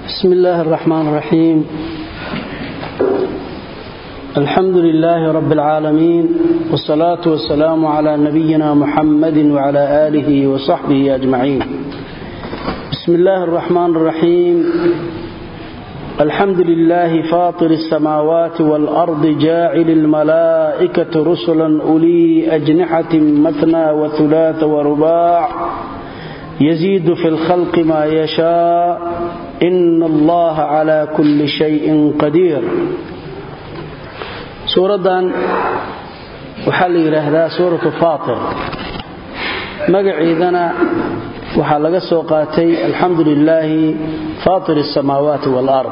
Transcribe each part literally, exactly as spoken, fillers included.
بسم الله الرحمن الرحيم. الحمد لله رب العالمين، والصلاة والسلام على نبينا محمد وعلى آله وصحبه أجمعين. بسم الله الرحمن الرحيم. الحمد لله فاطر السماوات والأرض جاعل الملائكة رسلا أولي أجنحة مثنى وثلاث ورباع يزيد في الخلق ما يشاء إن الله على كل شيء قدير. سورة وحل إلى سورة فاطر مقعيدنا وحلق السوقاتي الحمد لله فاطر السماوات والأرض،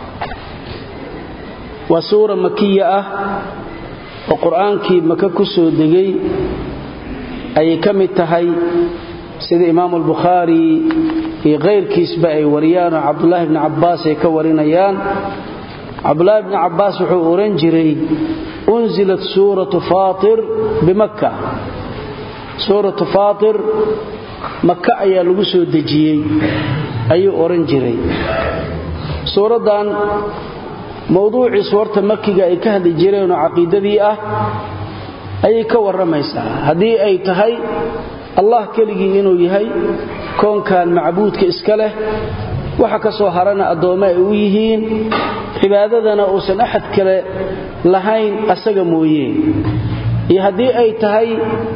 وسورة مكية وقرآن كي مككسو دقي أي كم التهي سيد إمام البخاري في غير كيسبأي وريان عبد الله بن عباس يكورينيان. عبد الله بن عباس وحو أورنجري أنزلت سورة فاطر بمكة. سورة فاطر مكة أي لغسو دجيي أي أورنجري. سورة دان موضوع سورة مكة أي كهد جيرين عقيدة ذي أه أي كور رميسا هذه أي تهي الله كلغي inuu yahay koonkan macbuudka iska leh waxa ka soo harana adooma ay u yihiin cibaadadana oo san ahad kale lahayn asaga mooyee iyo hadii ay tahay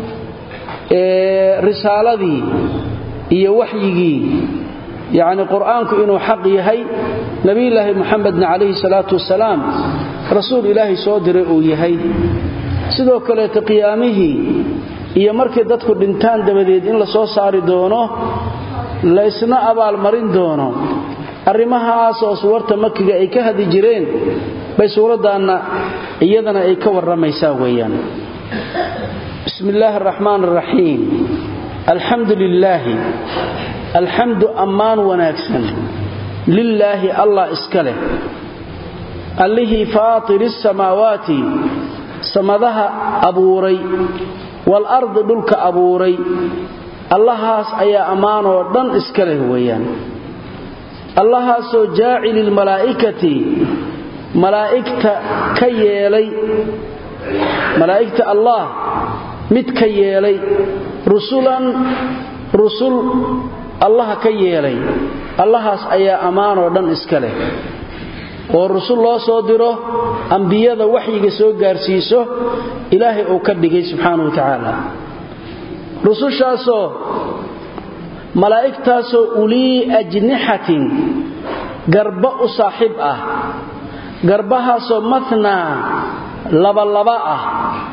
ee risaaladii iyo waxyigii yaani quraanku inuu xaq yahay nabi ilaahi muhammedna alayhi salatu wasalaam rasuul ilaahi soo diray oo yahay sidoo kale qiyaamihii iyo markii dadku dhintaan dabadeed in la soo saari doono la isna abaal marin doono arimahaas oo suurta Makkiga ay ka hadi jireen bay suuradaana iyadana ay ka waramaysaa weeyaan. Bismillahir Rahmanir Rahim. Alhamdulillah alhamdu amman wa naaksan lillahi Allah iskale allihi fatiris samawati samadaha abuuray والأرض دلك أبوري اللهاس أيا أمانو دن إسكاله ويان اللهاس جاعل الملائكة ملائكة كيالي ملائكة الله مت كيالي رسولا رسول الله كيالي اللهاس أيا أمانو دن إسكاله ورسول الله صادره أنبياء وحي سو غارسيسو إلهي او كدغي سبحانه وتعالى. رسول شاسو ملائكتاسو أولي أجنحة غرباء صاحب اه غربها سو مثنى لبا لبا اه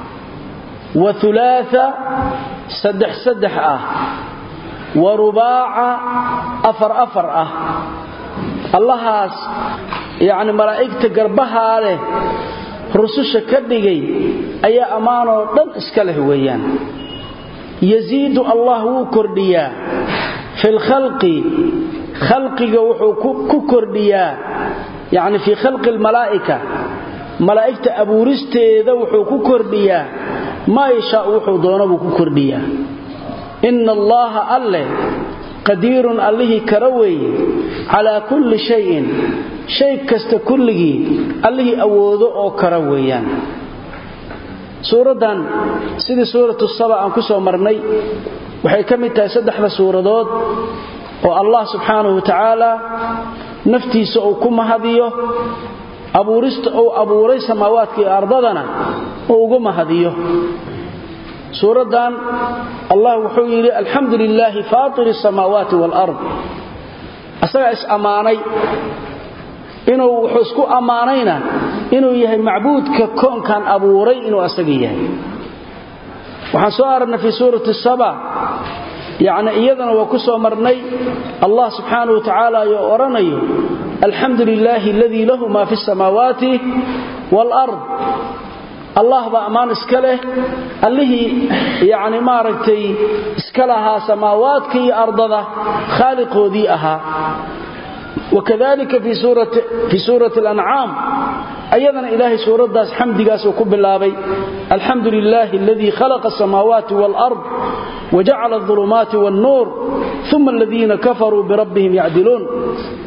وثلاثة سدح سدح اه ورباع أفر أفر اه اللهاس يعني ملائكة قربها له رسوشة كدقي أي أمانه دم اسكاله ويان. يزيد الله كرديا في الخلق خلق وحو كرديا يعني في خلق الملائكة ملائكة أبو رستي ذا وحو كرديا ما يشاء وحو دونه كرديا. إن الله أله قدير الله كروي على كل شيء شيء كست كله الله أوضه أو كرويان. سورة سيدي سورة الصبا عن كسو مرني وحي كمي تأسدح لسورة دود والله سبحانه وتعالى نفتي سأكم هذيه أبو رست أو أبو ريس موات في أرضنا وقم هذيه. سورة الله وحيري الحمد لله فاطر السماوات والأرض أسرع أماني إنه وحسكو أمانينا إنه يهي معبود ككون كان أبوري إنه أسقيه. وحنسوارنا في سورة السبع يعني إيضا وكسو مرني الله سبحانه وتعالى يؤرني الحمد لله الذي له ما في السماوات والأرض. الله بأمان اسكاله اللي يعني ما ركتي اسكالها سماوات كي أرضها خالق ذيئها. وكذلك في سورة في سورة الأنعام أيضا إلهي سورة داس حمد قاس وكب اللابي الحمد لله الذي خلق السماوات والأرض وجعل الظلمات والنور ثم الذين كفروا بربهم يعدلون.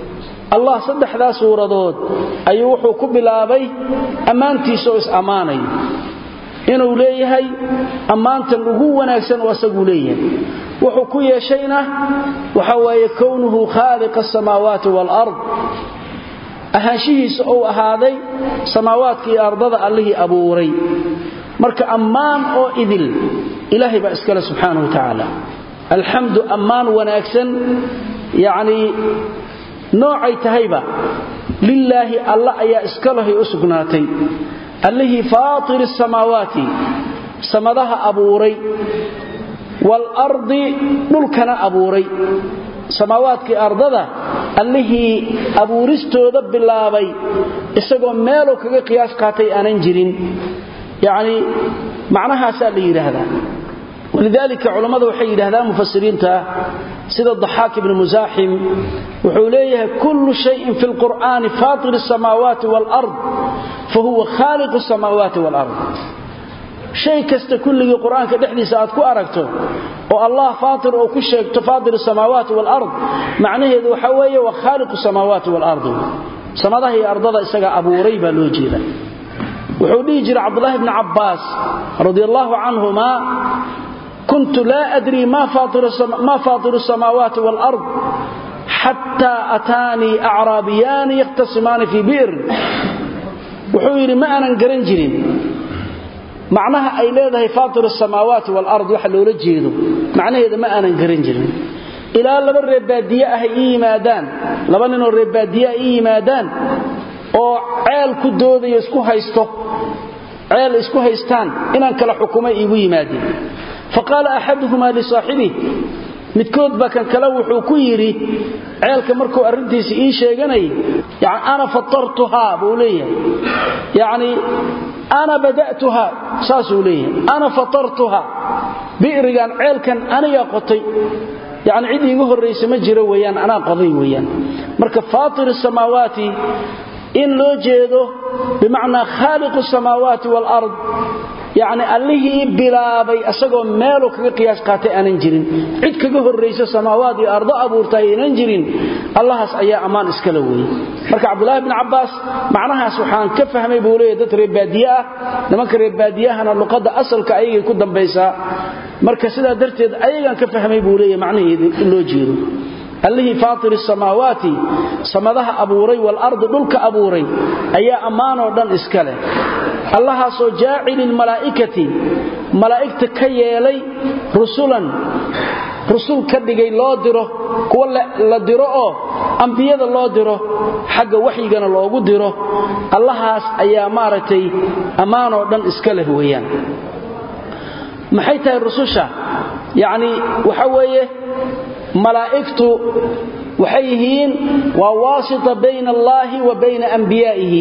الله صدح ذا سورة دود أيوحو كبلابي أمانتي سوئس أماني inuu leeyahay amaanta ugu wanaagsan oo asagu leeyahay wuxuu ku yeeshayna waxa weeye kownuhu khaaliq as-samaawaati wal ard ahaanshihiisa oo ahaaday samaawaadka iyo ardada Allahi abuuray marka amaan oo idil ilaahay ba iskala subhanahu wa ta'ala alhamdu amaan wanaagsan yaani noocay tahayba lillahi alla ayaa iskalahay u sugnaatay الله فاطر السماوات سمدها أبوري والأرض نلكنا أبوري سماوات كأرضها الله أبورستو ذب الله بي إساقوا مالو كقياس قاتي أننجرين يعني معناها سألي هذا ولذلك علماء وحي هذا مفسرين تا سيد الضحاك بن مزاحم وحوليه كل شيء في القرآن فاطر السماوات والأرض فهو خالق السماوات والأرض شيء كست كل القرآن كدحدي ساعتكو أركته والله فاطر أو كل شيء تفاضل السماوات والأرض معناه ذو حوية وخالق السماوات والأرض سماده هي أرضها إساق أبو ريبة لوجيلة وحوليه جرى عبد الله بن عباس رضي الله عنهما كنت لا أدري ما فاطر, ما فاطر السماوات والأرض حتى أتاني أعرابيان يقتسمان في بئر وحويري ما أنا نقرنجرين معناها أي ليذا فاطر السماوات والأرض وحلو رجيدو معناها إذا ما أنا نقرنجرين إلى لبن الربادية أهي مادان لبن الربادية أهي مادان oo ceel ku dooday isku haysto ceel isku haystaan inaan kala xukumay igu yimaadeen faqala ahaduhuma li saahibi midkood ba kan kala wuxuu ku yiri ceelka markuu arintiisa ii sheeganay yaani ana fatartuha buuliya yaani ana bada'tuha saasuuliya ana fatartuha bi'rigan ceelkan aniga qotay يعني عيد igu horreysay ma jiro weeyaan ana qoday weeyaan marka faatir as-samawati إن لو جيدو بمعنى خالق السماوات والأرض يعني الله بلابي أساقو مالو كقياس قاتي أننجرين عد كقه الرئيس السماوات أرض أبورتاي أننجرين الله سأيا أمان اسكالوي مركا عبد الله بن عباس معناها سبحان كفهم يقولي دات ربادية نمك ربادية هنا اللقاء أصل كأي كدن بيسا مركا سيدا درتد أيضا كفهم يقولي معناه لو جيدو الله فاطر السماوات سمدها أبوري والأرض دلك أبوري أي أمانة ودن إسكاله الله سو جاعل الملائكة ملائكة كيالي رسولا رسول كدقي الله ديره كوال لا ديره أنبياء الله ديره حق وحيقنا الله ديره الله أي أمارتي أمانة ودن إسكاله ويان محيطة الرسوشة يعني وحويه ملائكته وحيهين وواسطة بين الله وبين أنبيائه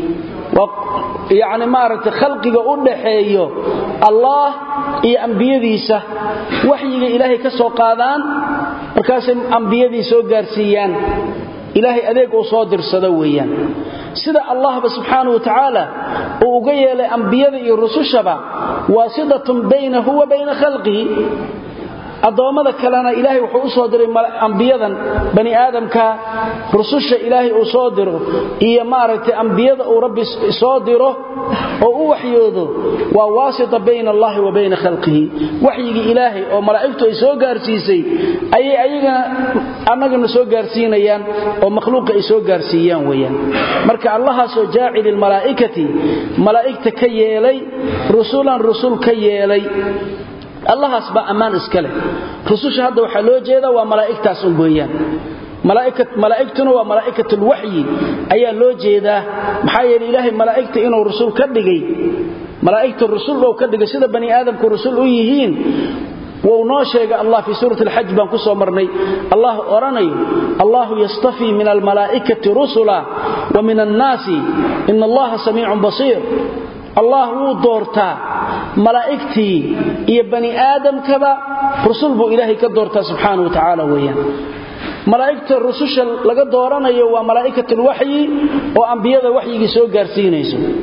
يعني مارت خلقه أدحيه الله إي أنبياديسة وحيه إلهي كسو قادان وكاسم أنبياديسة وقارسيان إلهي أذيك وصادر صدويا سيدة الله سبحانه وتعالى وقيل لأنبيادي الرسول شبا واسطة بينه وبين خلقه adoomada kalena ilaahay wuxuu u soo diray anbiyadan bani aadamka rususha ilaahay uu soo diro iyo maaragtay anbiyada uu rabbi soo diro oo uu waxyoodo waa waasita bayna allah wa bayna khalqihi waxyiga ilaahay oo malaa'iktu ay soo gaarsiisay ay ayaga annagana soo gaarsiinayaan oo makhluuqa ay soo gaarsiiyaan weeyaan marka allah soo jaacil al malaa'ikati malaa'ikta ka yeelay rusulan rusul ka yeelay الله أسبق أمان إسكاله رسوش هذا وحلو جيدا وملائكة سنبويان ملائكة ملائكتنا وملائكة الوحي أي لو جيدا محايا الإله ملائكة إنه رسول كدقي ملائكة الرسول لو كدقي سيدا بني آدم كرسول أيهين وناشيق الله في سورة الحج بانكسو مرني الله أراني الله يصطفي من الملائكة رسلا ومن الناس إن الله سميع بصير الله هو دورتا ملائكتي يا بني آدم كذا رسول بو إلهي كدورتا سبحانه وتعالى ويان ملائكة الرسول لقد دورنا يوا ملائكة الوحي وأنبياء الوحي سو غارسينيسو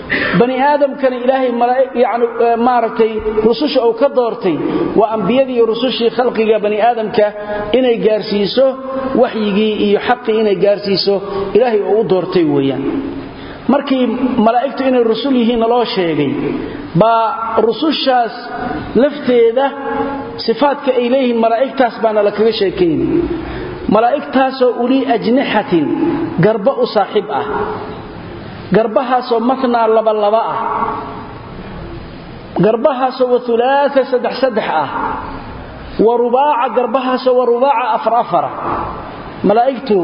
bani aadam kan ilaahay yaani maartay rususha oo ka doortay waa anbiyadii rusushii khalqiga bani aadamka inay gaarsiiso waxyigii iyo xaqii inay gaarsiiso ilaahay oo u doortay weeyaan markii malaa'iktu inay rusul yihiin loo sheegay ba rusushaas lafteeda sifaadka ay leeyihiin malaa'iktaas baana la kaga sheekeeyay malaa'iktaas oo uli ajnihatin garba u saaxib ah garbahaas oo matna laba laba ah garbahaas oo thulaatha saddex saddex ah wa rubaa'a garbahaas oo rubaa'a afar afar malaa'iktu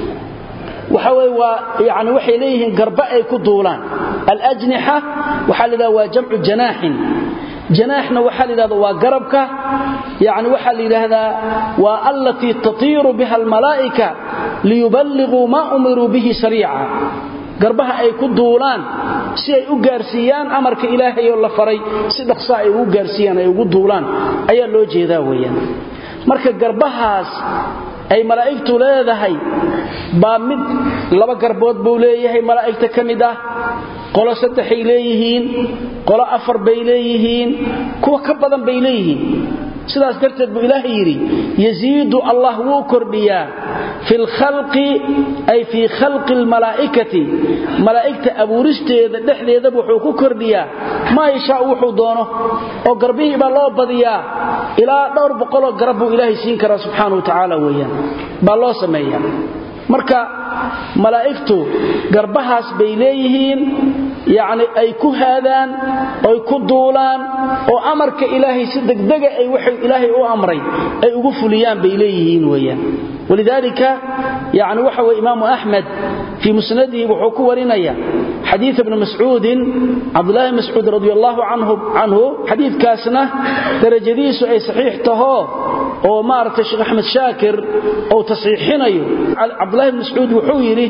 waxa way waa yaani waxay leeyihiin garba ay ku duulaan al ajniha waxa la waa jamcu janaahin janaahna waxa la yiraahdo waa garabka yaani waxa la yiraahdaa waa allati tatiiru biha al malaa'ika liyuballighu ma umiru bihi sarii'a garbaha ay ku duulaan si ay u gaarsiiyaan amarka ilaahay oo la faray si dhaqso ay u gaarsiiyaan ay ugu duulaan ayaa loo jeedaa weeyaan marka garbahaas ay malaa'iktu leedahay baa mid laba garbood buu leeyahay malaa'ikta kamid ah qolo saddex ay leeyihiin qolo afar bay leeyihiin kuwa ka badan bay leeyihiin sidaas darteed buu ilaahay yiri yaziidu allah wuu kordhiyaa fil khalqi ay fi khalqi al malaa'ikati malaa'ikta abuuristeeda dhexdeeda wuxuu ku kordhiyaa ma yasha wuxuu doono oo garbihi ba loo badiyaa ilaa dhowr boqol oo garab buu ilaahay siin karaa subhanahu wa ta'ala weeyaan ba loo sameeyaa marka malaa'iktu garbahaas bay leeyihiin yaani ay ku haadaan oo ku duulaan oo amarka ilaahay si degdeg ah ay wixii ilaahay u amray ay ugu fuliyaan bay leeyihiin weeyaan ولذلك يعني وحو إمام أحمد في مسنده وحكو ورنيا حديث ابن مسعود عبد الله مسعود رضي الله عنه عنه حديث كاسنة درجديس أي صحيح تهو أو مارت الشيخ أحمد شاكر أو تصحيحنا عبد الله مسعود وحويري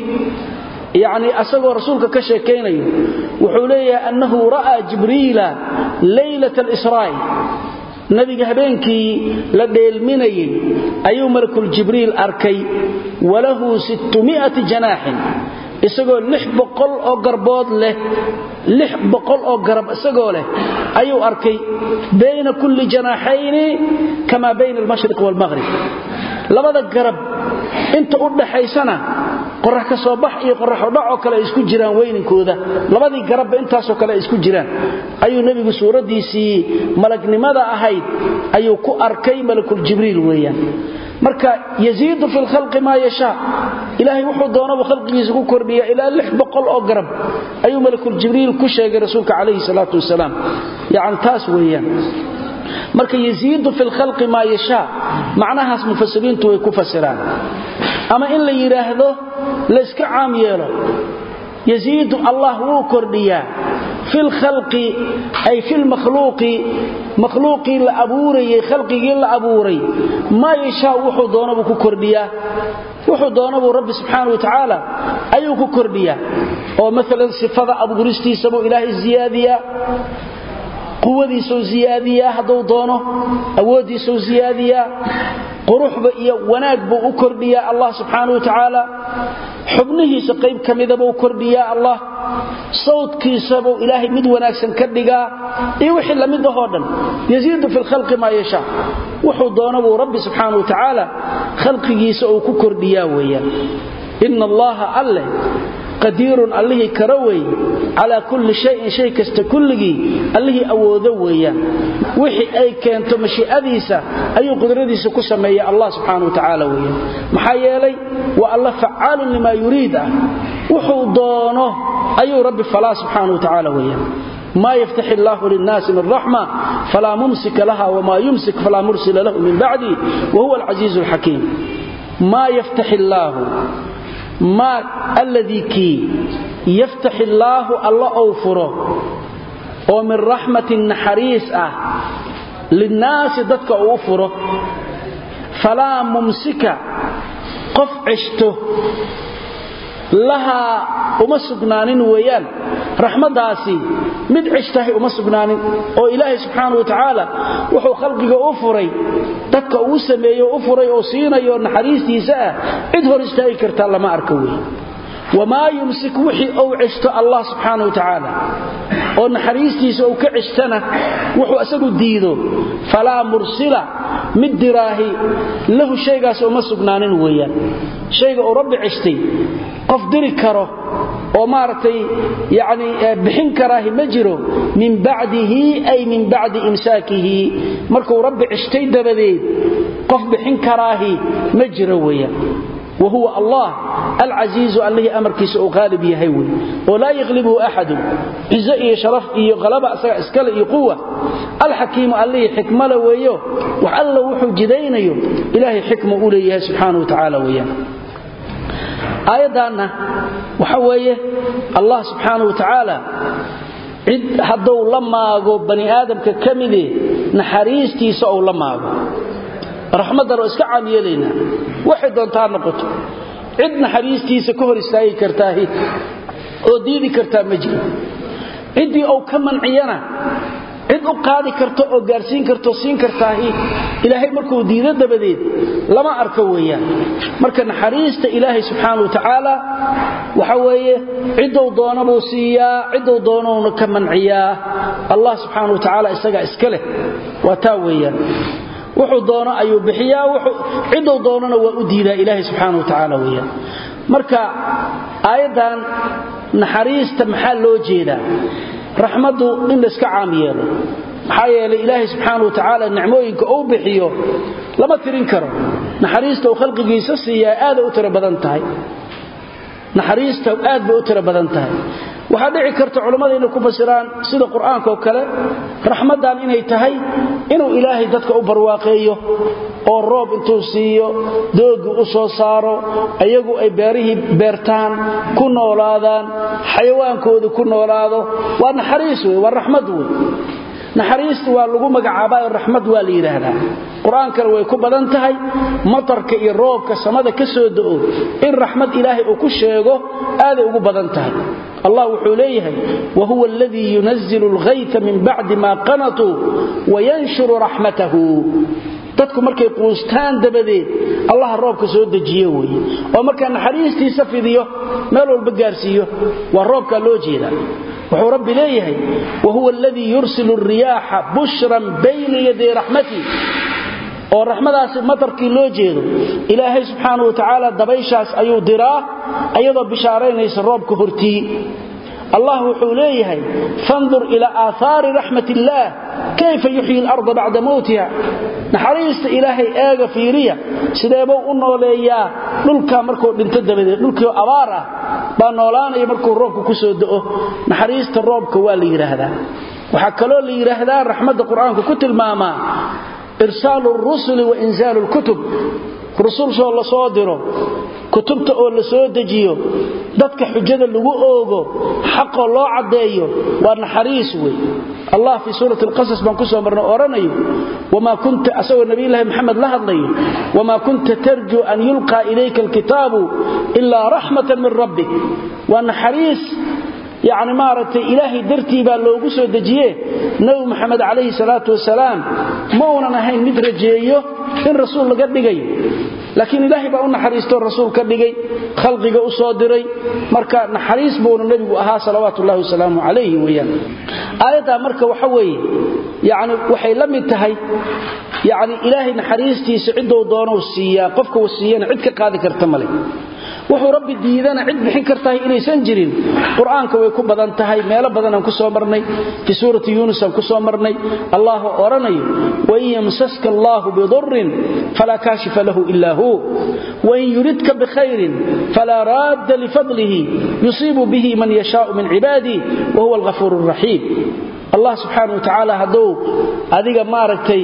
يعني أسأل رسولك كشيكيني وحولي أنه رأى جبريل ليلة الإسراء nabiga habeenkii la dheelminayay ayuu markul jibriil arkay walahu sitmi'at janaahin isagoo lix boqol oo garbood leh lix boqol oo garab isagoo leh ayuu arkay bayna kulli janaahayn kama bayna al-mashriq wal-maghrib labada garab inta u dhaxaysana qorax ka soo bax iyo qorax u dhac oo kale isku jiraan weyninkooda labadii garab intaas oo kale isku jiraan ayuu nabigu suuradiisii malagnimada ahayd ayuu ku arkay malakul jibriil weeyaan marka yaziidu fil khalqi ma yasha ilaahi wuxuu doono khalqigiisa ku kordhiya ila lix boqol oo garab ayuu malakul jibriil ku sheegay rasuulka kaleey salaatu wasalaam yaan taas weeyaan marka yaziidu fil khalqi ma yasha macnahaas mufassiriintu way ku fasiraan ama in la yiraahdo la iska caam yeelo yaziidu allah wuu kordhiyaa fil khalqi ay fil makhluuqi makhluuqi la abuuray khalqigi la abuuray ma yasha wuxuu doono ku kordhiyaa wuxuu doono rabbi subhanahu wa ta'ala ayuu ku kordhiyaa oo mesela sifada abuuristiisa buu ilaahay ziyaadiyaa quwadiisa ziyaadiyaa haduu doono awoodiisa ziyaadiyaa quruxba iyo wanaag buu u kordhiyaa Allah subhanahu wa ta'ala xubnihiisa qayb kamida buu kordhiyaa Allah sawdkiisa buu ilaahay mid wanaagsan ka dhigaa iyo wixii la mid ah dhan yaziidu fil khalqi ma yasha wuxuu doono buu rabbi subhanahu wa ta'ala khalqigiisa uu ku kordhiyaa weeyaan inna allaha alla قدير الله كروي على كل شيء شيء كست كلغي الله awoodo weeyaan wixii ay keento mashiicadiisa ayuu qudradiisa ku sameeyay Allah subhanahu wa ta'ala weeyaan maxaa yeelay wa Allah fa'aal lima yuriida wuxuu doono ayuu rabbi fala subhanahu wa ta'ala weeyaan ما يفتح الله للناس من رحمة فلا ممسك لها وما يمسك فلا مرسل له من بعده وهو العزيز الحكيم ما يفتح الله ما الذي كي يفتح الله الله أوفره ومن رحمة النحريس أه للناس ذاتك أوفره فلا ممسك قف عشته لها ومسقنانين ويان رحمة داسي مد عشته ومسقنانين وإلهي سبحانه وتعالى وحو خلقك أفري ذاتك أوسمي أفري أوسيني ونحريس يساء إذهر استهي كرتا لما أركوي وما يمسك وحي أو عشت الله سبحانه وتعالى oo naxariistiisa uu ka cishana wuxuu asagu diido fala mursila mid diraahi lahu shaygaas oo ma sugnaanin weeyaan shayga oo rabbi cishtay qof diri karo oo maartay yaani bixin karaahi ma jiro min ba'dihi ay min ba'di imsaakihi markuu rabbi cishtay dabadeed qof bixin karaahi ma jiro weeyaan وهو الله العزيز الذي أمر كيس غالب يهوي ولا يغلبه أحد عزائي شرف غلبة اسكال قوة الحكيم الذي حكمة وياه وعلى وحو جدين إلهي حكمة أوليه سبحانه وتعالى وياه آياتنا وحويه الله سبحانه وتعالى عد حدو لما أقو بني آدم ككمده نحريستي سأو لما أقو رحمة الله اسكا عاميلينا waxay doontaa noqoto cidna xariistiisa ka hor istaagi kartaahi oo diidi kartaa ma jiro cidii oo ka manciyana cid u qaadi karto oo gaarsiin karto siin kartaahi ilaahay markuu diido dabadeed lama arko weeyaan marka naxariista ilaahay subxaanahu wa ta'ala waxa weeye cidoo doonaba siiyaa cidoo doonoona ka manciyaa Allah subxaanahu wa ta'ala isaga iska leh waa taa weeyaan wuxuu doono ayuu bixiyaa wuxuu cidoo doonana waa u diidaa ilaahay subxaanahu wa ta'ala weeyaan marka aayadan naxariista maxaa loo jeedaa raxmadu in la iska caam yeelo maxaa yeelay ilaahay subxaanahu wa ta'ala nicmooyinka uu bixiyo lama tirin karo naxariista uu khalqigiisa siiyaa aad u tiro badan tahay naxariista aad bay u tiro badan tahay waxa dhici karta culimada inay ku fasiraan sida quraanka oo kale raxmadan inay tahay inuu ilaahay dadka u barwaaqeeyo oo roob intuu siiyo doogu u soo saaro ayagu ay beerihi beertaan ku noolaadaan xayawaankoodu ku noolaado waa naxariis weey waa raxmad weey naxariistu waa lagu magacaabaa raxmad waa la yiraahdaa quraanka way ku badan tahay matarka iyo roobka samada ka soo da'o in raxmad ilaahay uu ku sheego aad ugu badan tahay الله وحوليه وهو الذي ينزل الغيث من بعد ما قنطوا وينشر رحمته dadku markay quustaan dabadeed Allah roobka soo dajiyo way oo marka naxariistiisa fidiyo meel walba gaarsiiyo waa roobka loo jeeda wuxuu rabbi leeyahay وهو الذي يرسل الرياح بشرا بين يدي رحمته oo raxmadaasi matarkii loo jeedo ilaahay subxaanahu wa ta'ala dabayshaas ayuu diraa ayadoo bishaareynaysa roobka hortii Allah wuxuu leeyahay fanzur ila aathari rahmatillah kayfa yuhyi al-ardha ba'da mawtiha naxariista ilaahay eega fiiriya sideebo u nooleeyaa dhulka markuu dhinto dabadeed dhulkii abaar ah baa noolaanaya markuu roobku ku soo da'o naxariista roobka waa la yiraahdaa waxa kale oo la yiraahdaa raxmadda quraanka ku tilmaamaa إرسال الرسل وإنزال الكتب رسول صلى الله عليه وسلم كتبت أول سودجيو ذاتك حجة اللي أوغو حق الله عدايو وأن حريسوي الله في سورة القصص من كسوة مرنا أورانيو وما كنت أسوى النبي الله محمد لهضيو وما كنت ترجو أن يلقى إليك الكتاب إلا رحمة من ربك وأن حريس يعني مارت إلهي درتي باللوغو سو دجيه نبي محمد عليه الصلاة والسلام ما هو نهين مدرجيه إن رسول لقد دغاي لكن إلهي بقى نحريستو الرسول كدغاي خلقه u soo diray marka naxariis buu nabigu ahaa salawaatu Ilaahi wasalaamu alayhi weeyaan aayada marka waxa weeye yaani waxay la mid tahay yaani Ilaahi naxariistiisa cidoo doono siiya qofka uu siiyana cid ka qaadi karta male wuxuu rabbi diidana cid bixin kartaa inaysan jirin quraanka way ku badan tahay meelo badan aan ku soo marnay fi suurati yunus aan ku soo marnay allah oranayo wa yamsaska allah bidurrin fala kashifa lahu illa hu wa in yuridka bikhairin fala radda li fadlihi yusibu bihi man yasha'u min ibadi wa huwa al-ghafurur rahim allah subhanahu wa ta'ala hadu adiga maaragtay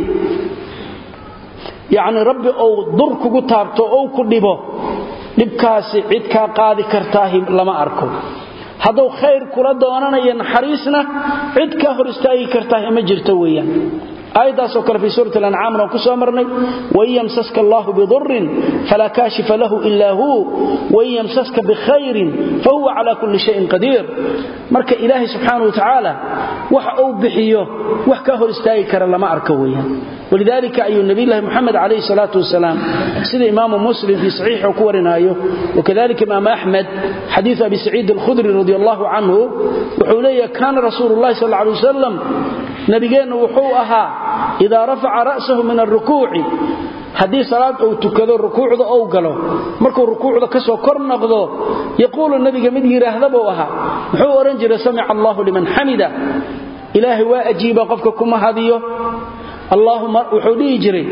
yaani rabbi oo dur kugu taabto oo ku dhibo dibkaasi cid ka qaadi kartaa lama arko haduu khayr kula doonanayo naxariisna cid ka hor istaagi kartaa ma jirto weeyaan آيات سوكر في سورة الأنعام وكسو مرني وإن يمسسك الله بضر فلا كاشف له إلا هو وإن يمسسك بخير فهو على كل شيء قدير مرك إلهي سبحانه وتعالى وح أو بحيه وح كهر استايكر لما أركويا ولذلك أي النبي الله محمد عليه الصلاة والسلام سيد إمام مسلم في صحيح وكورنا وكذلك إمام أحمد حديث أبي سعيد الخدري رضي الله عنه وحوليه كان رسول الله صلى الله عليه وسلم نبينا وحوءها إذا رفع رأسه من الركوع هذه صلاة أو تكذو الركوع ذا أو قلو مركو الركوع ذا كسو كرنقضو يقول النبي قمد يرهذبوها محو رنجل سمع الله لمن حمده إلهي وأجيب قفككم هذه اللهم وحولي جري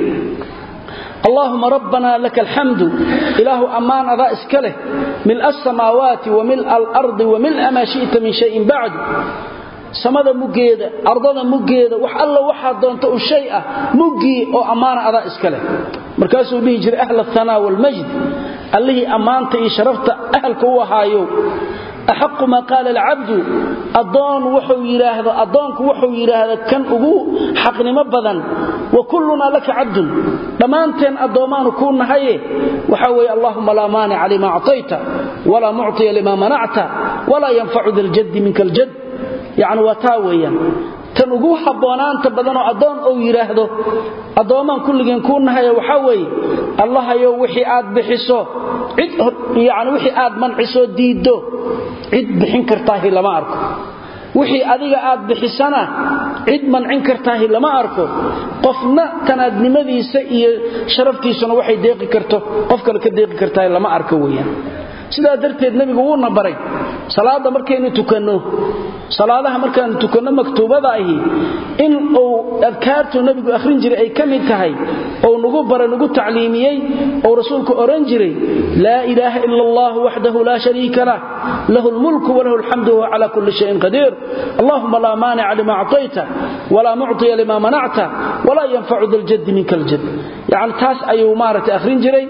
اللهم ربنا لك الحمد إله أمان ذا إسكله ملء السماوات وملء الأرض وملء ما شئت من شيء بعد samada mugeeda ardada mugeeda wax alla waxa doonto u shay ah mugi oo amaana ada iska leh markaasuu dhihi jiray ahla thanaa wal majd allahi amaanta iyo sharafta ahlka u ahaayo ahqqu ma qala al abdu adoon wuxuu yiraahdo adoonku wuxuu yiraahdo kan ugu xaqnimo badan wa kulluna laka abdun dhamaanteen adoomaanu ku nahaye waxa way allahumma la maani ali ma atayta wala mu'ti lima mana'ta wala yanfa'u dhal jadd minkal jadd يعني وتاويا تنغو حبونانتا بدنو ادون او يراهدو ادومان كلغين كونahay waxa way Allah ayo wixii aad bixiso cid yani wixii aad manciso diido cid bixin kartaa lama arko wixii adiga aad bixisana cid mancin kartaa lama arko qofna tanaadnimadiisa iyo sharaftiisuna waxay deeqi karto qof kale ka deeqi kartaa lama arko weeyaan sida darteed nabigu uu nabaray salaada markaynu tukano salaadaha markaan tukano maktuubada ahi in uu adkaartu nabigu akhrin jiray ay kamid tahay oo nagu baray nagu tacliimiyay oo rasuulku oran jiray la ilaaha illa allah wahdahu la sharika lah lahu almulku wa lahu alhamdu wa ala kulli shay'in qadir allahumma la mani'a lima a'tayta wa la mu'tiya lima mana'ta wa la yanfa'u dhal jadd minkal jadd yani taas ayuu maartay akhrin jiray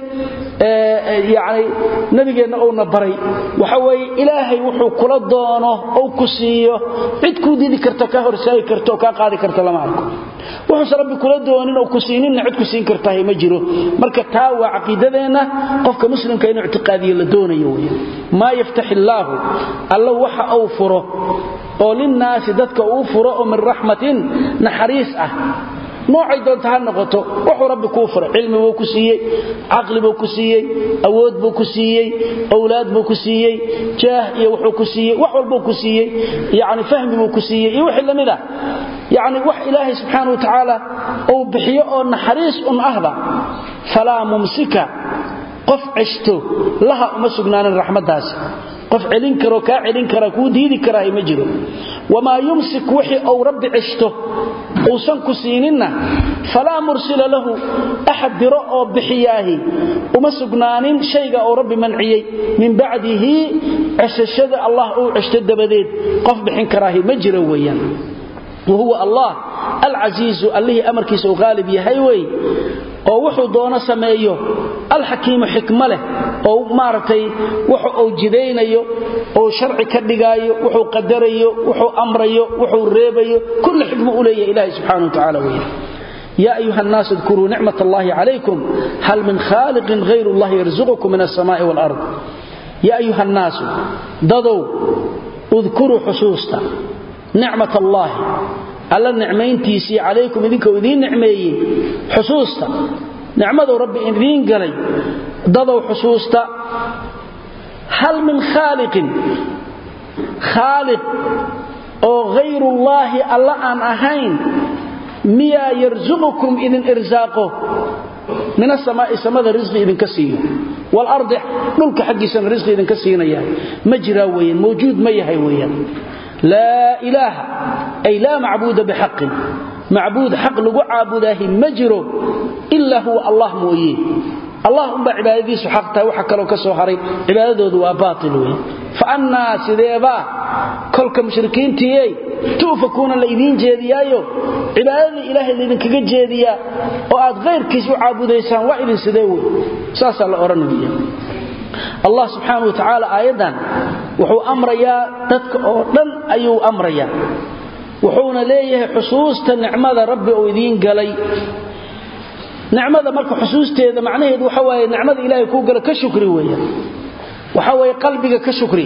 ee yani nabigeena oo nabaray waxa way ilaahay wuxuu kula doono oo ku siiyo cid ku diidi karta ka horsaay karto ka qaadi karta lama arko wuxuu rabbi kula doonin oo ku siinin cid ku siin karta ma jiro marka taa waa aqeedadeena qofka muslimka inuu i'tiqaadiyo la doonayo ma yaftahi allah allah waxa uu furo oo linnaas dadka uu furo oo min rahmatin naxariis ah noocay doonta ha noqoto wuxuu rabbi ku furay cilmi buu ku siiyay aqli buu ku siiyay awood buu ku siiyay awlaad buu ku siiyay jaah iyo wuxuu ku siiyay wax walba ku siiyay yaani fahmi buu ku siiyay iyo wixii lamida yaani wax ilaahi subhanahu wa ta'ala oo bixiyo oo naxariis un ahba fala mumsika qof cishto laha uma sugnaanin raxmadaas qof celin karo ka celin kara ku diidi kara ma jiro wama yumsik wixii oo rabbi cishto uusan ku siinina fala mursila lahu ahad dira'o bixiyaahi uma sugnaanin shayga oo rabbi manciyay min ba'dihi ashashada allah uu cishto dabadeed qof bixin karaahi ma jiro weeyaan وهو الله العزيز الذي أمركيس غالب يهيوي oo wuxuu doono sameeyo al-hakim hikmale oo maartay wuxuu oo jideynayo oo sharci ka dhigayo wuxuu qadarayo wuxuu amrayo wuxuu reebayo kullu xikmo u leeyahay ilaahay subhanahu wa ta'ala weey ya ayuha an-nas dhkuru ni'matallahi alaykum hal min khaliqin ghayru allah yarzuqukum min as-samaa'i wal ard ya ayuha an-nas dadu udhkuru hususta ni'matallahi alla ni'mayntiisi alaykum idinka idin ni'meeyay xusuusta ni'mada rabbi idin galay dadaw xusuusta hal min khaliqin khaliq oo ghayru allah alla aan ahayn miya yarzuqukum idin irzaaqo min as-samaa'i samada rizqi idin kasiyo wal ardi dhulka xaqiisan rizqi idin kasiinaya majra weeyaan mawjuud ma yahay weeyaan لا إله أي لا معبود بحق معبود حق لغو عابده مجره إلا هو الله مويه اللهم بعبادي سحقته وحكى لو كسو حري عبادته وا باطل فأنا سيديبا كل مشركين تيي توفكون الذين جيديايو عبادة إلهي الذين كغا جيديا oo aad غيرkiisu caabudeysaan waa idin sideeyo saas la oranaya Allah subhanahu wa ta'ala ayadan wuxuu amrayaa dadka oo dhan ayuu amrayaa wuxuuna leeyahay xusuusta nicmada rabbi oo idin galay nicmada marka xusuusteeda macnaheedu waxa waaye nicmada ilaahay ku gala ka shukri weeyaan waxa waaye qalbiga ka shukri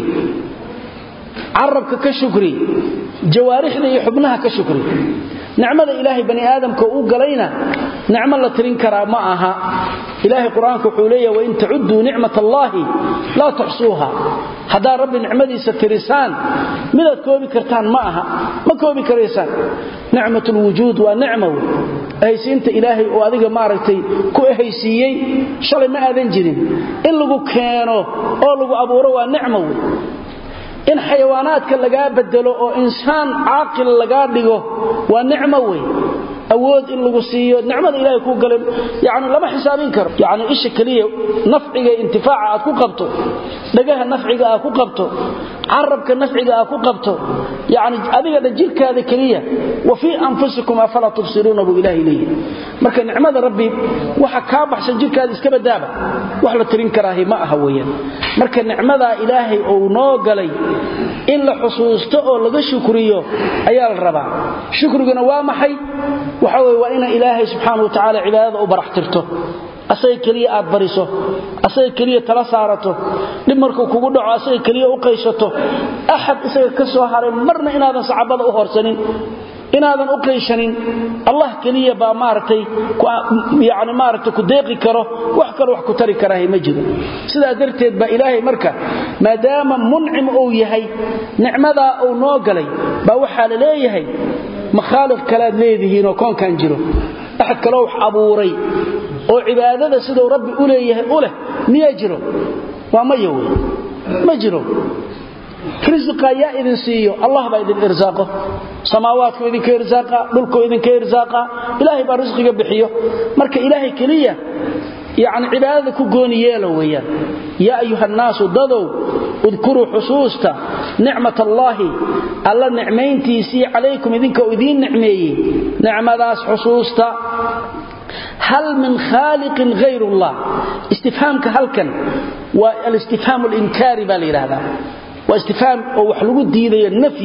carabka ka shukri jawaarixda iyo xubnaha ka shukri nicmada ilaahay bani aadamka uu galayna nicmo la tirin kara ma aha ilaahay quraanka wuxuu leeyahay wa in ta'uddu ni'matallahi la tuhsuha hada rabbi nicmadiisa tirisaan midad koobi kartaan ma aha ma koobi kareysaan ni'matul wujud wa ni'ma aysiinta ilaahay oo adiga maaragtay ku ahaysiiyay shalay ma aadan jirin in lagu keeno oo lagu abuuro waa ni'mo in xayawaanaadka laga bedelo oo insaan aaqil laga dhigo waa nicmo weey awood in lagu siiyo nicmada ilaahay ku galay yaani lama xisaabin karo yaani isha kaliya nafciga intifaaca aad ku qabto dhagaha nafciga aad ku qabto carabka nafciga aad ku qabto yaani adiga jirkaada kaliya wa fi anfusikum afala tubsiruna bi ilaahi ilayhi marka nicmada rabbi waxa ka baxsan jirkaada iska badaaba wax la tirin karaahi ma aha weeyaan marka nicmada ilaahay oo noo galay in la xusuusto oo laga shukriyo ayaa la rabaa shukriguna waa maxay waxa way waa in ilaahay subhanahu wa ta'ala cibaadada u baraxtirto asay kaliya aad bariso asay kaliya tala saarato dib markuu kugu dhaco asay kaliya u qaysato ahad isaga ka soo haray marna inaadan saxaabada u horsanin inaadan u qayshanin Allah kaliya ba maartay yaani maartay ku deeqi karo wax kale wax ku tari karahay ma jiro sida darteed ba ilaahay marka maadaama mun'im oo yahay nicmada oo noo galay ba waxa la leeyahay makhaalif kala leedihiin oo koon kan jiro ahad kale wax abuuray oo cibaadada sidoo rabbi u leeyahay u leh miya jiro waa ma yaw ma jiro rizqa ya idin siiyo Allah ba idin irsaaqo samaawaadku idin ka irsaqa dhulku idin ka irsaqa ilaahay ba rizqiga bixiyo marka ilaahay kaliya yaani cibaadada ku gooni yeelo weeyaan ya ayuha naasu dadow udkuru xusuusta ni'matallahi alla ni'mayntiisi alaykum idinka idin ni'meeyay ni'madaas xusuusta هل من خالق غير الله استفهامك هل كان والاستفهام الإنكاري بالإرادة واستفهام وحلو الديدية النفي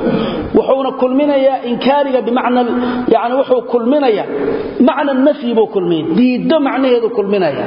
وحونا كل منا يا إنكاري بمعنى يعني وحو كل منا يا معنى النفي بو كل مين ديد معنى هذا كل منا يا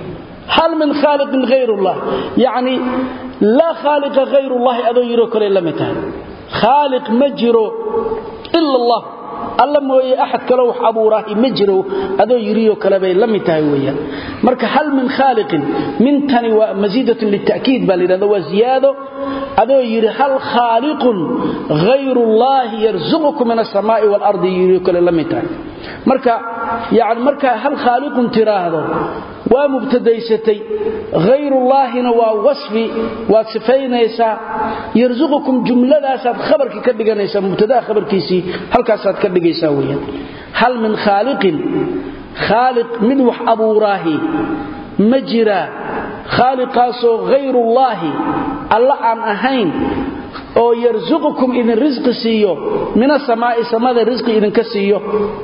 هل من خالق غير الله يعني لا خالق غير الله أذو يروك إلا متى خالق مجرو إلا الله alla mooyee ahad kale wax abuurahay ma jiro adoo yiriyo kale bay la mid tahay weeyaan marka hal min khaliqin min tani wa mazidatu litakid bal ila wa ziyado adoo yiri hal khaliqun ghayru allah yarzuqukum min as-samaa'i wal ardi yiriyo kale la mid tahay marka yaani marka hal khaliqun tiraahdo waa mubtadaysatay ghayru allahina waa wasfi waa sifaynaysa yarzuqukum jumladaas aad khabarki ka dhiganaysa mubtada khabarkiisi halkaas aad ka dhigaysaa weeyaan hal min khaliqin khaliq min wax abuurahi majira khaliqaso ghayru allah alla aan ahayn oo yarzuqukum idin rizqi siiyo min as-samaa'i samada rizqi idin ka siiyo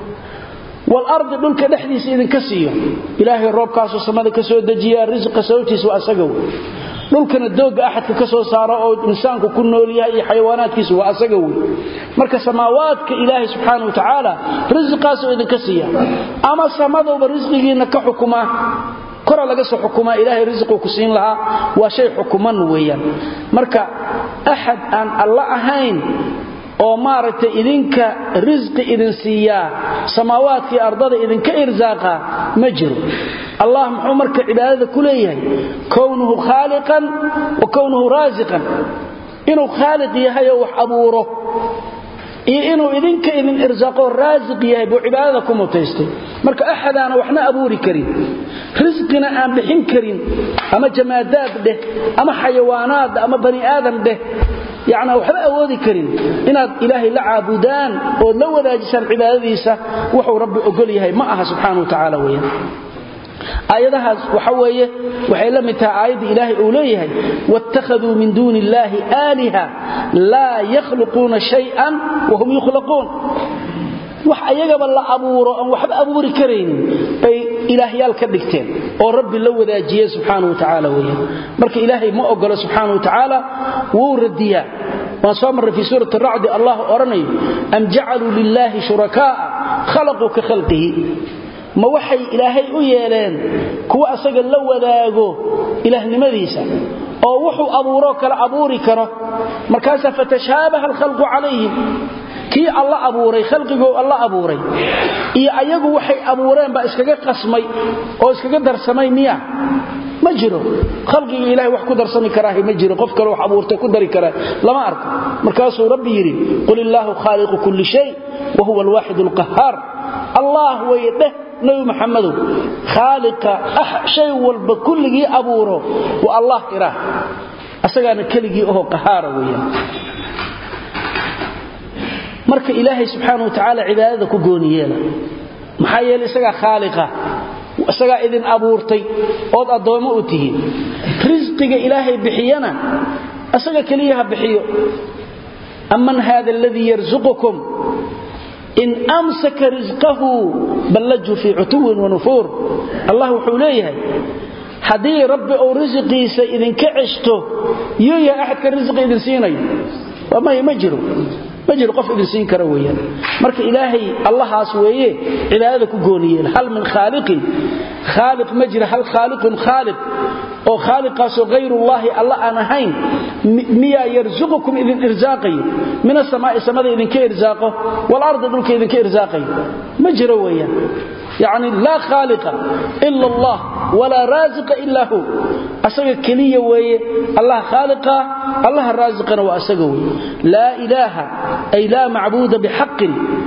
والارض دولك دحديس idin ka siiyo ilaahay roobkaas samada ka soo dajiya rizqa sawtiisa waa asaga dulkana dooga ahadka ka soo saaro oo insaanku ku nool yahay xayawaanaadkiisa waa asaga marka samaawaadka ilaahay subhanahu wa ta'ala rizqaas idin ka siiya ama samada oo rizqigiina ka xukuma kora laga soo xukuma ilaahay rizqo ku siin laha waa shay xukuman weeyaan marka ahad aan Allah ahayn oo maaragtay idinka rizqi idin siiya samaawaadka ardada idinka irzaaqa ma jiro Allah muxuu marka cibaadada ku leeyahay kownuhu khaliqan wa kownuhu raziqan inuu khaliq yahay oo wax abuuro iyo inuu idinka idin irsaaqo raziq yahay buu cibaadada ku mutaystay marka ahadana waxna abuuri karin rizqina aan bixin karin ama jamaadaad dheh ama xayawaanaad ama bani aadam dheh يعني وحب أودي كريم إن إلهي لعابدان ولو ذاجسان عباديسة وحو ربي أقوليها معها سبحانه وتعالى ويا آياتها وحوية وحيلمتها آيات إلهي أوليها واتخذوا من دون الله آلهة لا يخلقون شيئا وهم يخلقون wax ayaga bal la abuuro aan waxba abuuri kareyn bay ilaahiyal ka dhigteen oo rabbi la wadaajiyay subhanahu wa ta'ala weeyaan marka ilaahay ma ogolo subhanahu wa ta'ala wuu radiya وصامر في سورة الرعد الله أرني أم جعلوا لله شركاء خلقوا كخلقه ما وحي إلهي أيالان كوا أساق اللو ذاقو إله نمذيسا أو وحو أبوروك لأبوري كره مركاسا فتشابه الخلق عليهم كي الله أبوري خلقه الله أبوري إيا أيقو وحي أبورين با إسكاقا قسمي أو إسكاقا درسمي مياه مجرو خلقه إلهي وحكو درسمي كراهي مجرو قفك لو حبورته كدري كراهي لما أركو مركاسو ربي يريد قل الله خالق كل شيء وهو الواحد القهار الله هو يده نبي محمد خالق أح شيء والبكل جي أبوره والله إراه أسألنا كل جي أهو قهار ويا مرك إلهي سبحانه وتعالى عبادك وجونيلا محيا لسجى خالقه وسجى إذن أبورتي أود الضوء أتيه رزقك إلهي بحينا أسجى كليها بحيو أمن هذا الذي يرزقكم إن أمسك رزقه بلجوا في عتو ونفور الله حوليه حدي رب أو رزقي سإذن كعشته يويا أحد كالرزق إذن سيني وما يمجروا مجر قف إذن سين كرويا مرك إلهي الله عسويه عبادك قونيين هل من خالق خالق مجر هل خالق خالق أو خالق غير الله الله أنا هين ميا يرزقكم إذن إرزاقي من السماء السماء إذن كإرزاقه والأرض ذلك إذن كإرزاقي مجرويا يعني لا خالق إلا الله ولا رازق إلا هو أسأل كلية ويه الله خالق الله الرازق وأسأله لا إله أي لا معبود بحق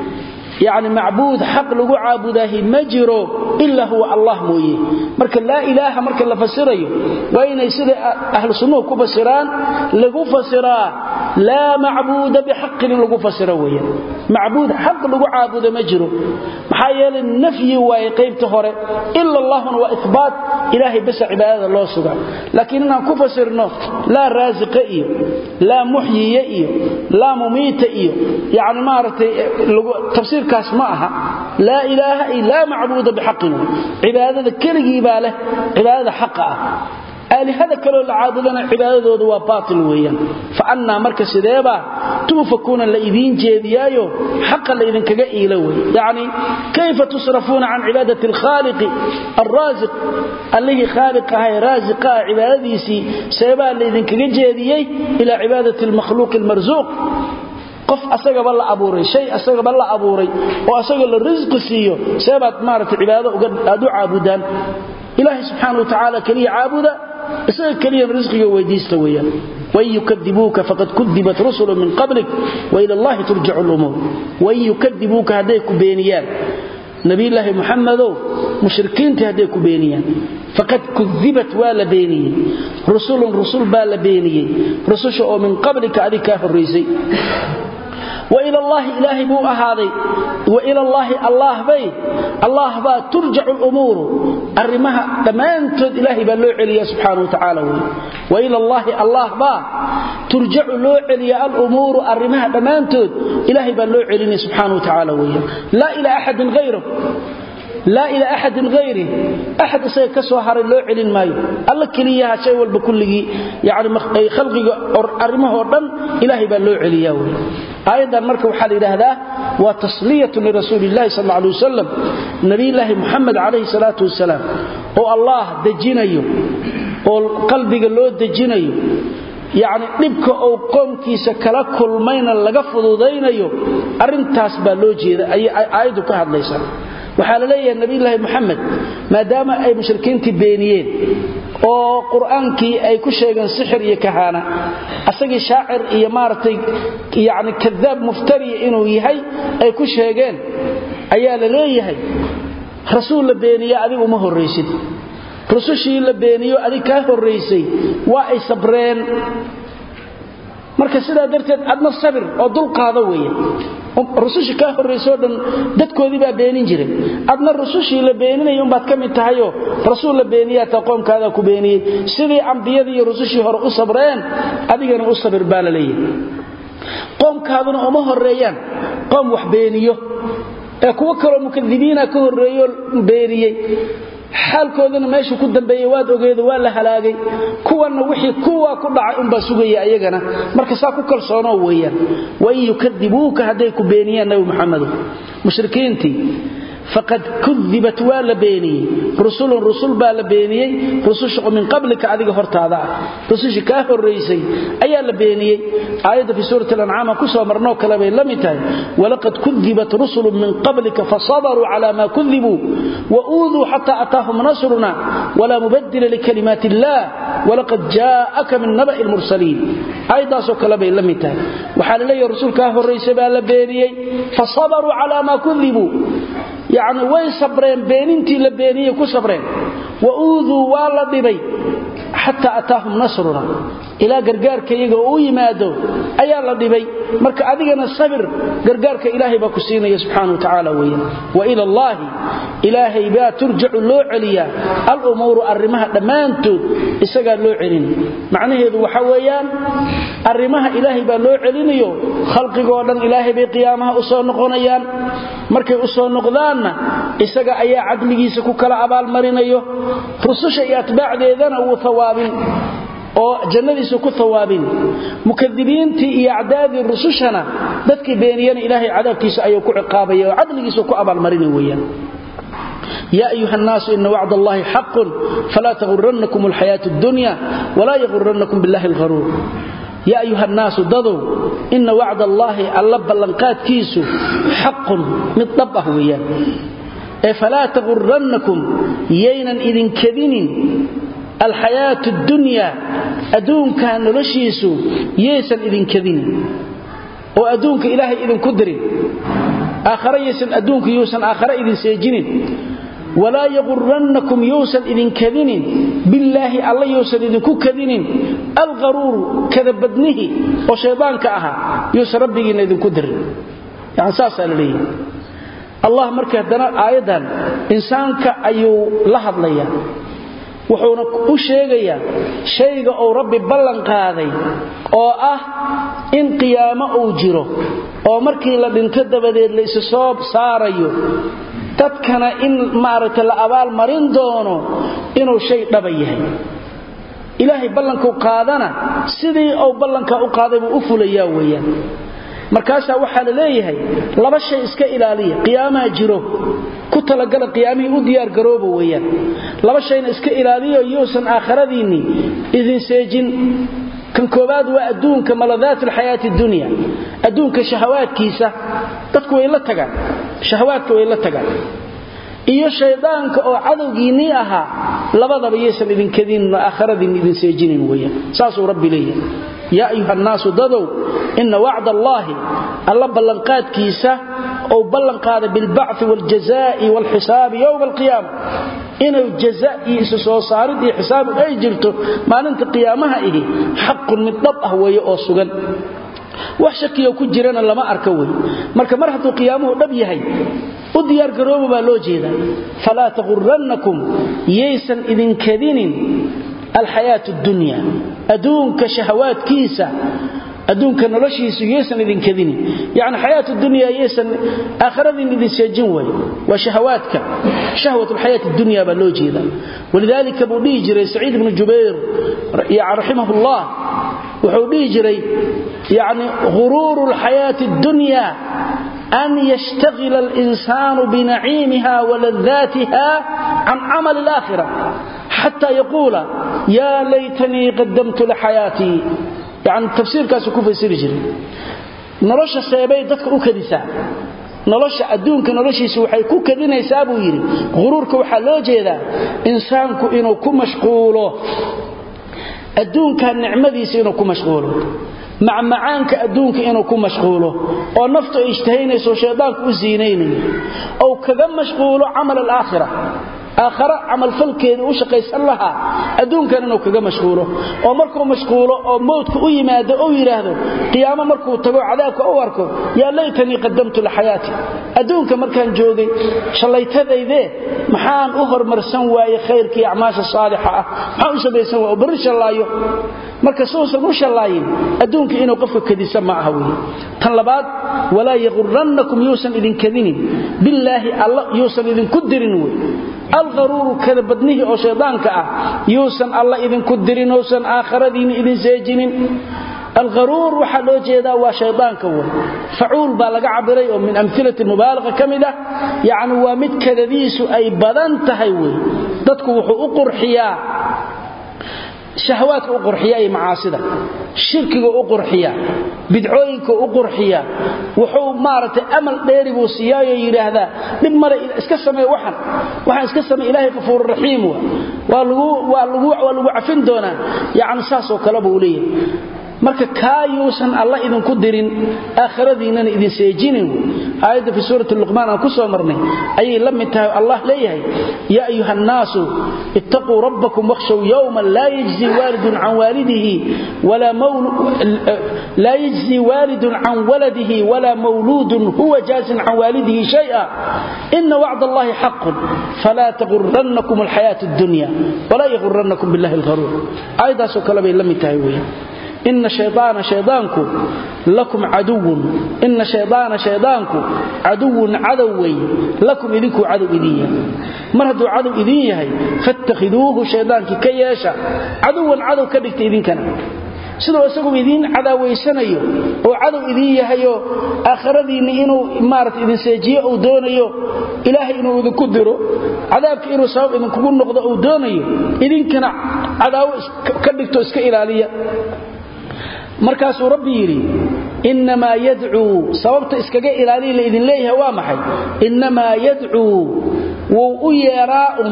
يعني معبود حق لغو عابده مجرو إلا هو الله مويه مركا لا إله مركا لفسره وإن يسير أهل السنة كفسران لغو فسرا لا معبود بحق لغو فسره معبود حق لغو عابده مجرو محايا للنفي ويقيم تهره إلا الله وإثبات إلهي بس عبادة الله سبحانه لكننا كفسرنا لا رازق إيه لا محيي إيه لا مميت إيه يعني ما رتي تفسير كاس معها لا إله إلا معبود بحقنا عبادة كلغي باله عبادة حقه آلي هذا كله العابدنا عبادة ذو باطل ويا فأنا مركز ذيبا توفكون الذين جيديايو حقا الذين كجئيلوي يعني كيف تصرفون عن عبادة الخالق الرازق الذي خالق هاي رازق عبادة سيبا الذين كجيدياي إلى عبادة المخلوق المرزوق قف أساق بالله أبوري شيء أساق بالله أبوري وأساق الرزق سيو سيبات مارة عبادة وقد عابدان إلهي سبحانه وتعالى كلي عابدا أساق كلي رزقه ويديست ويا وإن يكذبوك فقد كذبت رسل من قبلك وإلى الله ترجع الأمور وإن يكذبوك هديك بينيان نبي الله محمد مشركين تهديك بينيان فقد كذبت والا بيني رسول رسول بالا بيني رسول من قبلك أذيك الرئيسي وإلى الله إلهي بو أهاضي وإلى الله الله بي الله با ترجع الأمور الرمها تمانتد إلهي بلو عليا سبحانه وتعالى وإلى الله الله با ترجع له عليا الأمور الرمها تمانتد إلهي بلو عليا سبحانه وتعالى لا إلى أحد غيره لا إلى أحد غيره أحد سيكسوا هار اللو علين مايو الله كليها شيء والبكله يعني خلقه أرمه ودن إلهي بلو عليا أيضا مركب حال إلى هذا وتصلية لرسول الله صلى الله عليه وسلم نبي الله محمد عليه الصلاة والسلام والله دجينيو وقلبك اللو دجينيو يعني dhibka oo qoomkiisa kala kulmayna laga fududeynayo arintaas baa loo jeedaa ay aayadu ka hadlaysaa waxa la leeyahay nabi ilaahi maxamed maadaama ay mushrikiintii beeniyeen oo quraankii ay ku sheegeen sixir iyo kahana asagii shaacir iyo maartay yaani kadaab muftari inuu yahay ay ku sheegeen ayaa la leeyahay rasuul la beeniya adigu ma horeysid rusushii la beeniyo adiga ka horeysay waa ay sabreen marka sidaa darteed adna sabir oo dul qaado weeye rusushii ka horeysay dhan dadkoodii baa beenin jiray adna rusushii la beeninayo baad kamid tahay oo rasuul la beeniya ta qoomkaada ku beeniyay sidii anbiyadii iyo rusushii hore u sabreen adigana u sabir baa la leeyahay qoomkaaduna uma horeeyaan qoom wax beeniyo ee kuwa kale mukadibiina ka horeeyo beeniyay xaalkoodana meesha ku dambeeyay waad ogeedo waa la halaagay kuwana wixii kuwa ku dhacay un ba sugaya ayagana marka saa ku kalsoono weeyaan way yukadibuuka haday ku beeniyaan nabi maxamed mushrikiinti فقد كذبت ولا بيني رسول رسول بالا بيني رسول من قبلك adiga hortaada rasuushi ka horeysay ayaa la beeniyay aayada fi suurat al-an'am ku soo marno kala bay lamitahay walaqad kudhibat rusul min qablika fasabaru ala ma kudhibu wa uudhu hatta ataahum nasruna wala mubaddila li kalimati allah walaqad jaa'aka min naba'i al-mursalin aayada soo kala bay lamitahay waxa la leeyahay rasuulka horeysay baa la beeniyay fasabaru ala ma kudhibu يعني way sabreen beenintii la beeniyay ku sabreen waudhu wala dibay hatta ataahum nasruna ila gargaarka iyaga oo yimaado ayaa la dibay marka adigana sabir gargaarka ilaahay ba ku siinaya subhanahu wa ta'ala weeyaan wa ila allah ilaahay ba turja'u loo celiya al umuru arrimaha dhamaantood isaga loo celin macnaheedu waxa weeyaan arrimaha ilaahay ba loo celinayo khalqiga oo dhan ilaahay bay qiyaamaha u soo noqonayaan markay u soo noqdaanna isaga ayaa cadligiisa ku kala abaal marinayo rususha iyo atbaacdeedana uu thawaabin oo jannadiisa ku thawaabin mukadibiintii iyo acdaadii rusushana dadkii beeniyana ilaahay cadaabkiisa ayuu ku ciqaabaya oo cadligiisa ku abaal marinay weeyaan يا أيها الناس إن وعد الله حق فلا تغرنكم الحياة الدنيا ولا يغرنكم بالله الغرور يا أيها الناس ضدوا إن وعد الله اللب اللنقات كيسو حق مطبه وياه فلا تغرنكم يينا إذن كذين الحياة الدنيا أدون كان لشيسو ييسا إذن كذين وأدونك إلهي إذن كدري آخر ييسا أدونك يوسا آخر إذن سيجنين ولا يغرنكم يوسا إذن كذين بالله الله يوسا إذن كذين الغرور كذبدنه وشيطانك أها يوسا ربي إذن كدري يعني ساسا لليه الله مركه دنا آيدان إنسانك أيو لحظ ليا wuxuuna u sheegayaa shayga oo rabbi ballan qaaday oo ah in qiyaamo uu jiro oo markii la dhinto dabadeed la isu soo saarayo dadkana in maarata la abaal marin doono inuu shay dhaba yahay ilaahay ballanku qaadana sidii uu ballanka u qaaday buu u fulayaa weeyaan markaas waxa la leeyahay laba shay iska ilaaliya qiyaamaha jiro ku talagala qiyaamihii u diyaar garoobo weeyaan laba shayna iska ilaaliyo yoosan aakhiradiini idin seejin kan koobaad waa adduunka maladaat alxayaati dunya adduunka shahawaadkiisa dadku way la tagaan shahawaadka way la tagaan iyo shaydaanka oo cadowgiini aha labadaba yeesan idin kadin aakhiradiini idin seejinin weeyaan saasuu rabbi leeyahay يا أيها الناس ضدوا إن وعد الله الله بلنقات كيسة أو بلنقات بالبعث والجزاء والحساب يوم القيامة إنه الجزاء يسوى صارد حساب أي جلته ما ننت قيامها إيه حق من طبعه ويؤسغا وحشك يوكو جيرانا لما أركوي مركا مرحة قيامه نبيهي وديار قروب بالوجيدا فلا تغرنكم ييسا إذن كذين الحياة الدنيا أدونك شهوات كيسة أدونك نلشيس يسن إذن كذيني يعني حياة الدنيا يسن آخر ذين إذن سيجنوي وشهواتك شهوة الحياة الدنيا بلوجي ذا ولذلك أبو ديجري سعيد بن جبير يعني رحمه الله وحو ديجري يعني غرور الحياة الدنيا أن يشتغل الإنسان بنعيمها ولذاتها عن عمل الآخرة حتى يقول يا ليتني قدمت لحياتي يعني التفسير كاسو كوفي سيرجري نلوشا سيباي ددك او كديسا نلوشا ادونك نلوشيسو waxay ku kadinaysaa buu yiri gururka waxa loo jeedaa insaanku inuu ku mashquulo adduunka nicmadiisa inuu ku mashquulo macmacaanka adduunka inuu ku mashquulo oo naftu ay ishtahaynayso shaydaanku u ziinaynayo oo kaga mashquulo amal al-aakhirah آخر عمل فلكين وشقيسان لها أدون كان إنه كغا مشغوله أو مركو مشغوله أو موتك أو يماده أو يراهده قيامة مركو تقو عذابك أو أركو يا ليتني قدمت لحياتي أدون كمركان جوغي شليت هذا إذا محان أهر مرسان واي خيرك أعماش الصالحة محان سبيسان وبرش الله يو marka soo soo shalaayeen adduunka inuu qofka kadisa ma aha weey tan labaad wala yaghurrannakum yusan idin kadinin billahi allah yusan idin ku dirin weey الغرور كذا بدنه أو شيطانك يوسن الله إذن كدرين وسن آخرين إذن سيجنين الغرور وحلو جيدا وشيطانك هو فعول بالغ عبري من أمثلة المبالغة كمدة يعني ومد كذبيس أي بدن تهيوي dadku wuxuu u qurxiyaa shahwaadka u qurxiyaa ee macaasida shirkiga u qurxiyaa bidcooyinka u qurxiyaa wuxuu maartay amal dheeri buu siiyay yiraahdaa dib mara iska sameey waxan waxan iska sameey ilaahay qafuur rahiim waa lagu waa lagu waa lagu cafin doona yaani saas oo kale buu leeyahay marka kaayuusan Allah idin ku dirin aakhiradiinana idin seejinin aayada fi suurati luqman aan ku soo marnay ayay la mid tahay Allah leeyahay ya ayuhan naasu ittaqu rabbakum wakhshaw yawman la yajzi walidun an walidihi wala mawlud la yajzi walidun an waladihi wala mawludun huwa jazin an walidihi shay'a inna wa'da Allahi haqqun fala taghurrannakum alhayatu ad-dunya wala yaghurrannakum billahi al-gharur aayada soo kale bay la mid tahay weey إن شيطان شيطانكم لكم عدو إن شيطان شيطانكم عدو عدوي لكم إذنكم عدو إذية مرهدوا عدو إذية فاتخذوه شيطانك كياشا عدو عدو كبكت إذنكنا sidoo isagu idin cadaawaynayo oo cadow idin yahayo aakhiradiina inuu maarat idin seejiyo oo doonayo ilaahay inuu idin ku diro cadaabka inuu sabab idin kugu noqdo oo doonayo idinkana cadaawo ka dhigto iska ilaaliya markaas uu rabbi yiri inma yad'u sababta iskaga ilaaliya idin leeyahay waa maxay inma yad'u wa yara'um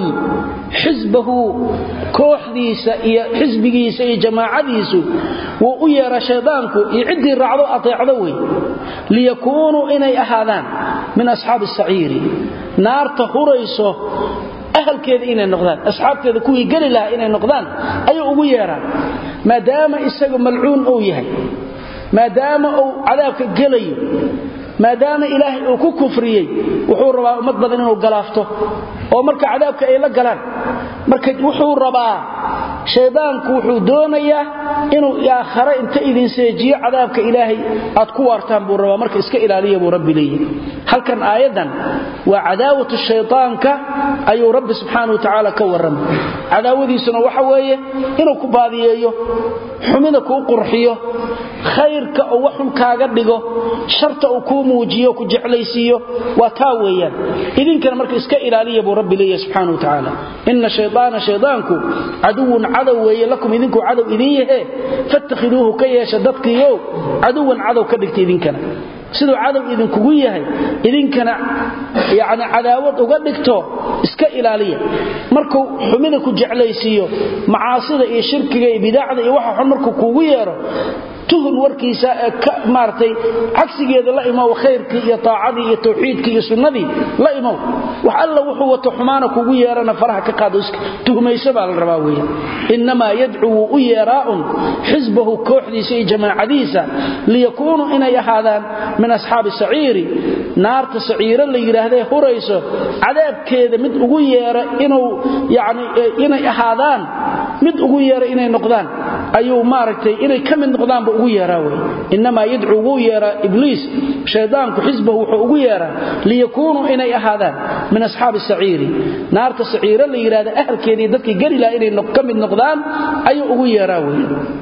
xisbahu kooxdiisa iyo xisbigiisa iyo jamaacadiisu wa u yara shaydaanku iyo cidii raacdo ateecdo way liyakunu inay ahaadaan min ashaabis sa'iiri naarta hurayso ahalkeeda inay noqdaan asxaabteeda kuwii gali lahaa inay noqdaan ayuu ugu yeeraa maadaama isagu malcuun uu yahay maadaama uu cadaabka galayo maadaama ilaahay uu ku kufriyay wuxuu rabaa ummad badan inuu galaafto oo marka cadaabka ay la galaan marka wuxuu rabaa shaydaanku wuxuu doonayaa inuu aakhira inta idin seejiyo cadaabka ilaahay aad ku waartaan buu rabaa marka iska ilaaliyo buu rabbi leeyahay halkan aayadan waa cadaawatu shaytaanka ayuu rabbi subhanahu wa ta'ala ka waram cadaawadiisuna waxa weeye inuu ku baadiyeeyo xumida ku qurxiyo khayrka oo waxun kaaga dhigo sharta uu ku muujiyo ku jeclaysiyo waa taa weeyaan idinkana marka iska ilaaliyo buu rabbi leeyahay subhanahu wa ta'ala inna shaytaana shaydaanku aduun cadaw weeye lakum idinku cadaw idin yahay fattakhiduhu kayasha dadkiyo aduun cadaw ka dhigtay idinkana sidoo cadaw idin kugu yahay idinkana yaani cadaawad uga dhigto iska ilaaliya markuu xumida ku jeclaysiyo macaasida iyo shirkiga iyo bidacada iyo waxa xun markuu kugu yeero tuhun warkiisa ka maartay cagsigeeda la imaa khayrkii iyo taacadii iyo tawxiidkii iyo sunnadii la imaa wax alla wuxuu wato xumaana kugu yeerana faraha ka qaado iska tuhmayso baa la rabaa weeyaan inma yad'u u yara'un xisbahu kooxdiisa iyo jamaacadiisa liyakunu inay ahaadaan min ashaabi sa'iiri naarta sa'iira la yiraahdo hurayso cadaabkeeda mid ugu yeera inuu yaani inay ahaadaan mid ugu yeera inay noqdaan ayuu maaragtay inay kamid noqdaan ba ugu yeeraa way inma yad'u ugu yeera ibliis shaydaanku xisbahu wuxuu ugu yeeraa liyakunu inay ahaadaan min ashaabi sa'iiri naarta sa'iira la yiraahdo ahalkeedii dadkii gali la inay kamid noqdaan ayuu ugu yeeraa way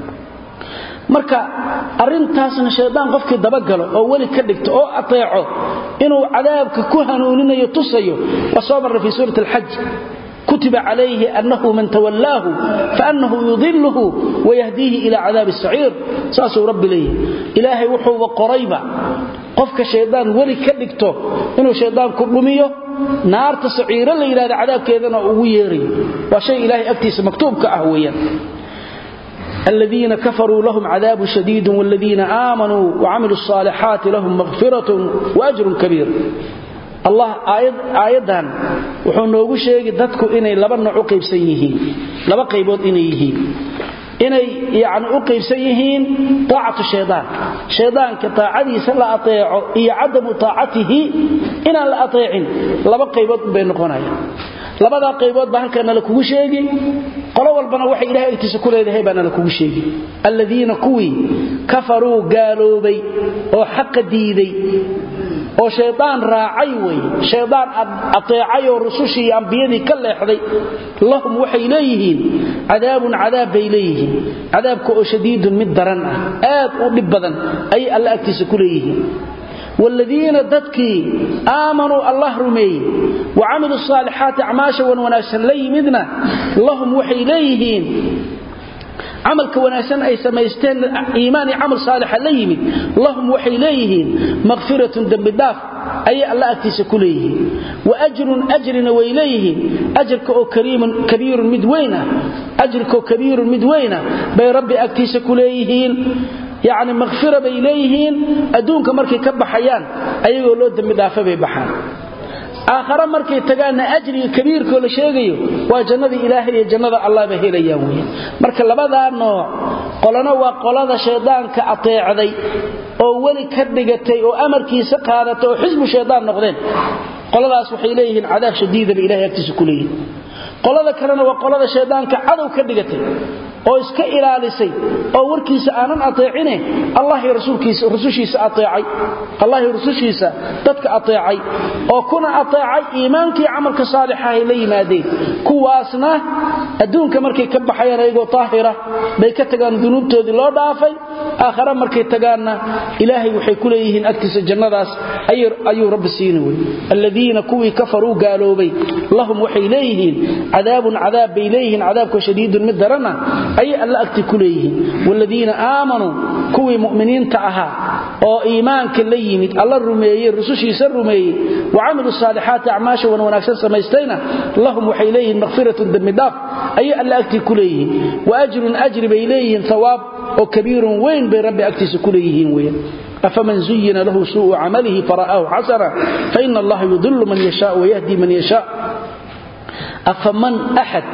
marka arintaasna shaydaan qofkii daba galo oo wali ka dhigto oo ateeco inuu cadaabka ku hanuuninayo tusayo wasabr fi suurati al-hajj كتب عليه أنه من تولاه فأنه يضله ويهديه إلى عذاب السعير ساسو رب ليه إلهي وحو وقريبا قفك شيطان ولي كدكتو إنه شيطان كرميه نار تسعير اللي إلى عذاب كذا ويري وشيء إلهي أكتس مكتوب كأهويا الذين كفروا لهم عذاب شديد والذين آمنوا وعملوا الصالحات لهم مغفرة وأجر كبير الله آيات آياتان wuxuu noogu sheegay dadku inay laba nooc u qaybsan yihiin laba qaybood inay yihiin inay yaani u qaybsan yihiin taa'atu shaydaan shaydaanka taa'adiisa la ateeco iyo cadamu taa'atihi ina la ateecin laba qaybood bay noqonayaan labada qaybood baa halkan la kugu sheegay qolo walbana waxa ilaahay agtiisa ku leedahay baa la kugu sheegay alladina kuwi kafaru gaaloobay oo xaq diiday oo shaydaan raacay way shaydaan ateecay oo rusushii ambiyadii ka leexday lahum waxay leeyihiin cadaabun cadaab bay leeyihiin cadaabka oo shadiidun mid daran ah aad u dhib badan ay alla agtiisa ku leeyihiin والذين ددكي آمنوا الله رمي وعملوا الصالحات أعماشا وناسا لي مدنا اللهم وحي إليهين عملك وناسا أي سميستين إيماني عمل صالح ليمد اللهم وحي إليهين مغفرة دم الداف أي الله أكتس كليه وأجر أجر وإليهين أجرك كريم كبير مدوينة أجرك كبير مدوينة بي ربي أكتس كليهين يعني مغفرة بإليهين أدونك مركي كبحيان أيها اللو دم الدافة بيبحان آخر مركي تقالنا أجري كبير كل شيء وجنة إلهي جنة الله بهيل يومي مركي لبدا النوع قلنا وقلنا شيطان كأطيع ذي أو ولي كردقتي أو أمركي سقادته أو حزب شيطان نقدين قلنا أصبح إليهن عذاب شديد بإلهي يكتس كليه قلنا كرنا وقلنا شيطان كعدو كردقتي oo iska ilaalisay oo warkiisa aanan ateecine Allah iyo rasuulkiisa rasuushiisa ateecay Allah iyo rasuushiisa dadka ateecay oo kuna ateecay iimaankii amalka saalixa ay la yimaadeen kuwaasna adduunka markay ka baxayaan ayagoo taahira bay ka tagaan dunuubtoodii loo dhaafay aakhira markay tagaana ilaahay waxay ku leeyihiin agtiisa jannadaas ayuu ayuu rabbi siinay alladina kuwi kafaru gaaloobay lahum waxay leeyihiin cadaabun cadaab bay leeyihiin cadaabka shadiidun mid darana أي الله أكتي كليه والذين آمنوا كوي مؤمنين تعها أو إيمان كليمت الله الرمي الرسوشي سر رمي وعملوا الصالحات أعماشا ونواناكسا سميستينا اللهم وحيليه مغفرة دم داف أي الله أكتي كليه وأجر أجر بإليه ثواب وكبير وين برب أكتي كليه وين أفمن زين له سوء عمله فرآه حسنا فإن الله يضل من يشاء ويهدي من يشاء أفمن أحد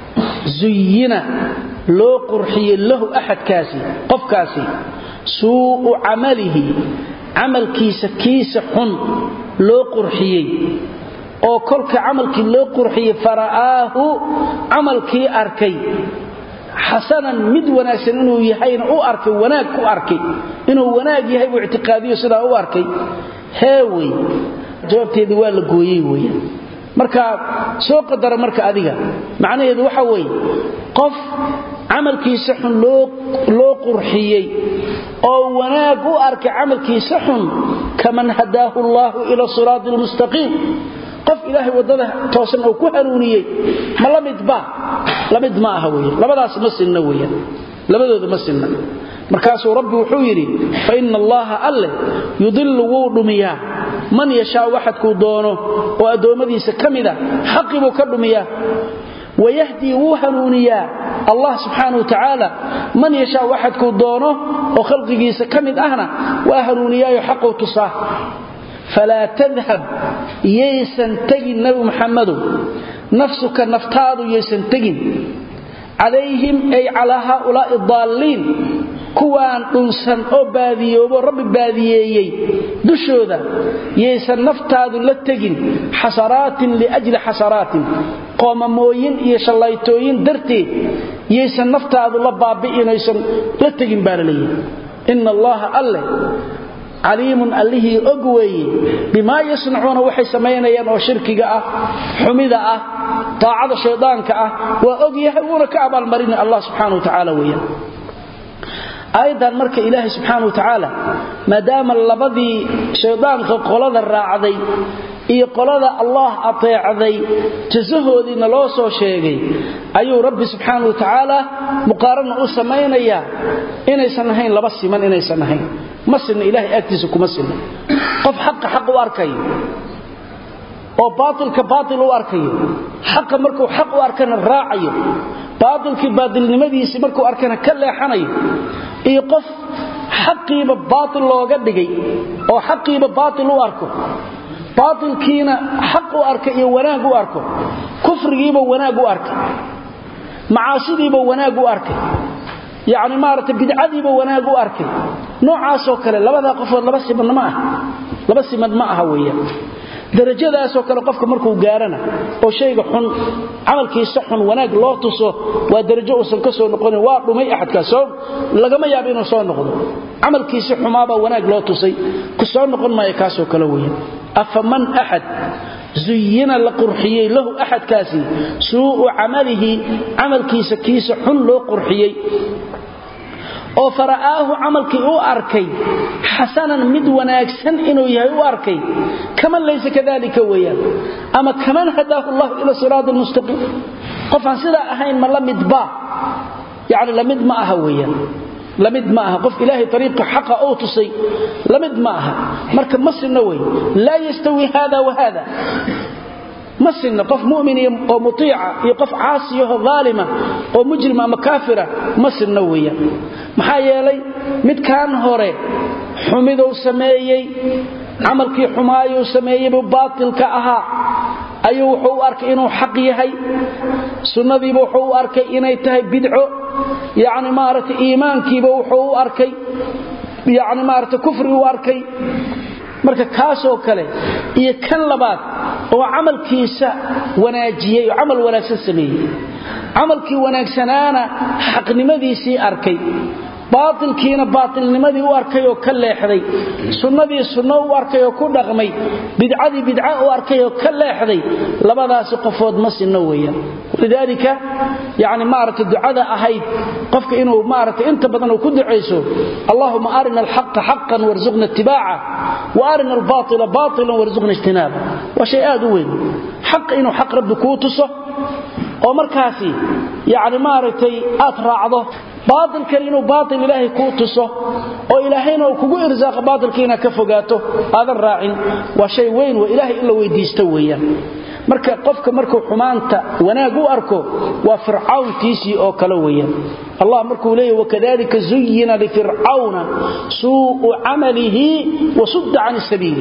زين لو قرحي له أحد كاسي قف كاسي سوء عمله عمل كيس كيس حن لو قرحي أو كلك عمل كي لو قرحي فرآه عمل كي أركي حسنا مد وناسن إنه يحين أو أركي وناك أو أركي إنه وناك يحي واعتقادي صدا أو أركي هاوي جوابتي دوال قوي وي marka soo qadar marka adiga macnaheedu waxa weey qof amalkiisa xun loo loo qurxiyay oo wanaag u arkay amalkiisa xun kaman hadaahu Allah ila siratal mustaqim qof ilaahay wadada toosan oo ku hanuuniyay ma lamid ba lamid ma aha weey labadaas ma sinna weey labadooda ma sinna markaas rabbi wuxuu yiri fa inna allaha alla yudillu wudumiya man yasha waxadku doono oo adoomadiisa kamida xaqibu ka dhumiya wayahdi wuhanuniya allah subhanahu wa ta'ala man yasha waxadku doono oo khalqigiisa kamid ahna waa hanuniya iyo xaqu tusaa fala tadhhab yaysan tagin nabi muhammad nafsuka naftaadu yaysan tagin عليهم أي على هؤلاء الضالين كوان أنسان أو باذيوب رب باذيي دشوذا يسن نفتاد للتقن حسرات لأجل حسرات قوم موين يشاليتوين درتي يسن نفتاد لبابئين يسن للتقن باللي إن الله أله عليم الله أقوي بما يصنعون وحي سمينيان وشركك أه حميدة أه طاعة شيطانك أه وأقيه ونكعب المرين الله سبحانه وتعالى ويا أيضا مرك إلهي سبحانه وتعالى مدام اللبضي شيطانك قلد الراعدي iyo qolada Allah ateecday jazahoodina loo soo sheegay ayuu rabbi subhanahu wa ta'ala muqaaran u sameeynaya inaysan ahayn laba siman inaysan ahayn masna ilaahi agtiisa kuma siman qof xaq xaq u arkay oo baatilka baatil u arkay xaq markuu xaq u arkana raacayo baatilki baadilnimadiisa markuu arkana ka leexanayo iyo qof xaqiiba baatil looga dhigay oo xaqiiba baatil u arko باطل كينا حق أركا وناق أركا كفر جيبا وناق أركا معاصي جيبا وناق أركا يعني مارة بدعة جيبا وناق أركا نوع عاسو كلا لبدا قفر لبس من معه لبس من معه ويا darajadaasoo kale qofka markuu gaarana oo shayga xun amalkiisa xun wanaag loo tuso waa darajo uusan ka soo noqon waa dhumay ahadkaas lagama yaabo inuu soo noqdo amalkiisa xumaaba wanaag loo tusay ku soo noqon maayo kaasoo kale weeyaan afaman ahad زينا لقرحيي له أحد كاسي سوء عمله عمل كيس كيس حن له قرحيي أو فرآه عمل كي أو أركي حسنا مد وناكسن إنه يهو أركي كمن ليس كذلك ويا أما كمن هداه الله إلى صراط المستقيم قفا سيدا أهين من لمد با يعني لمد ما أهويا لمد معها قف إلهي طريق حق أو تصي لمد معها مركب مصر النووي لا يستوي هذا وهذا مصر قف مؤمن ومطيع يقف عاصية ظالمة ومجرمة مكافرة مصر النووية محايا لي مد كان هوري حمده سمايي عملكي حمايه سمايي بباطل كأها أيو وحو أركي إنه حق يهي سنة وحو أركي إنه يتهي بدعو يعني مارت إيمانكي وحو أركي يعني مارت كفر وأركي marka kaasoo kale iyo kan labaad oo amalkiisa wanaajiyay oo amal wanaagsan sameeyay amalkii wanaagsanaana xaqnimadiisii arkay baatilkiina baatilnimadii u arkay oo ka leexday sunnadii sunno u arkay oo ku dhaqmay bidcadii bidca u arkay oo ka leexday labadaas qofood ma sinno weeyaan lidalika yaani maarata ducada ahayd qofka inuu maarata inta badan ku duceyso Allahumma arina al-haqqa haqqan warzuqna ittibaa'a wa arina al-baatila baatilan warzuqna ijtinaaba wa shay aad u weyn haqq inuu haqq rabbi ku tuso oo markaasi yaani maartay aad raacdo باطل كرينو باطل إلهي كوتسو أو إلهينا وكو إرزاق باطل كينا كفقاته هذا الراعي وشيء وين وإلهي إلا ويديستويا marka qofka markuu xumaanta wanaag u arko waa fircawn tiisi oo kala weeyaan Allah markuu leeyahay wakadalika zuyyina li fir'auna su'u amalihi wa sudda 'an as-sabil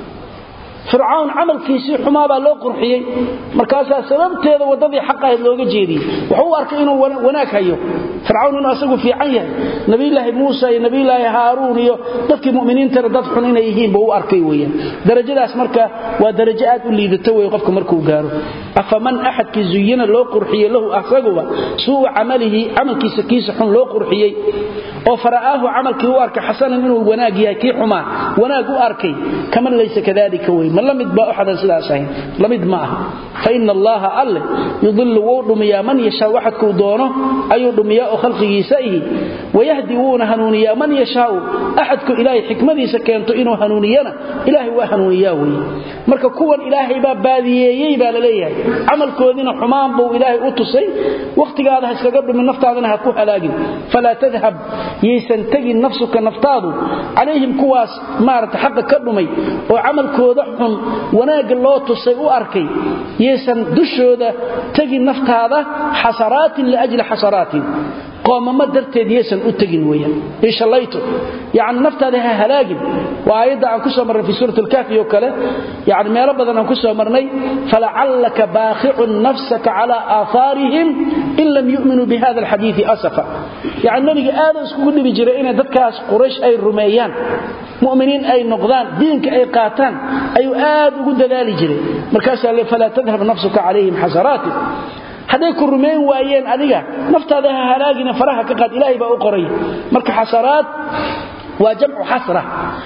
fircawn amalkiisi xumaa baa loo qurxiyay markaas sababteeda wadadii xaq ahayd looga jeediyay wuxuu arkay inuu wanaag hayo fircawn inuu asagu fiican yahay nabi ilaahi muusa iyo nabi ilaahi haaruun iyo dadkii muuminiinta dad xun inay yihiin buu arkay weeyaan darajadaas marka waa darajo aad u liidato way qofka markuu gaaro afaman ahad ki zuyina loo qurxiyay lahu asaguba suu amalihi amalkiisa kiisa xun loo qurxiyay oo faraahu amalkii uu arkay xasanan inuu wanaag yahay kii xumaa wanaag u arkay kaman laysa kadalika way ما لم يتبع أحدا سلاسين لم يدمعه فإن الله أله يضل ودميا من يشاء واحد كودونه أي دمياء خلقه سئه ويهديون هنونيا من يشاء أحد كإلهي حكمته سكينته إنه هنونينا إلهي وهنونياوي مركا كوان إلهي باب باذيي بالليه عمل كودين حمام بو إلهي أتصي وقت هذا هسكقبل من نفط هذا هكوها لاقل فلا تذهب يسنتقي نفسك نفطاده عليهم كواس مارت حق كبمي وعمل كودح wanaag loo tusay u arkay yeesan dushooda tagi naftaada xasaraat li ajli xasaraat qoomama darteed yeesan u tagin weeyaan inshallayto yaani naftaada ha halaagin waayada aan ku soo marnay fi suuratul kahf iyo kale yaani meelo badan aan ku soo marnay fala'allaka baaqi'un nafsaka ala aatharihim in lam yu'minu bi hadha alhadith asafa yaani nabiga aad isku dhibi jiray in dadkaas quraysh ay rumeeyaan mu'miniin ay noqdaan diinka ay qaataan ayu aad ugu dadaali jiray markaas alle fala tadhhab nafsuka alayhim hasarat haday ku rumeyn waayeen adiga naftaada ha halaagina faraha ka qaad ilaahay baa u qoray marka hasarat waa jamcu hasra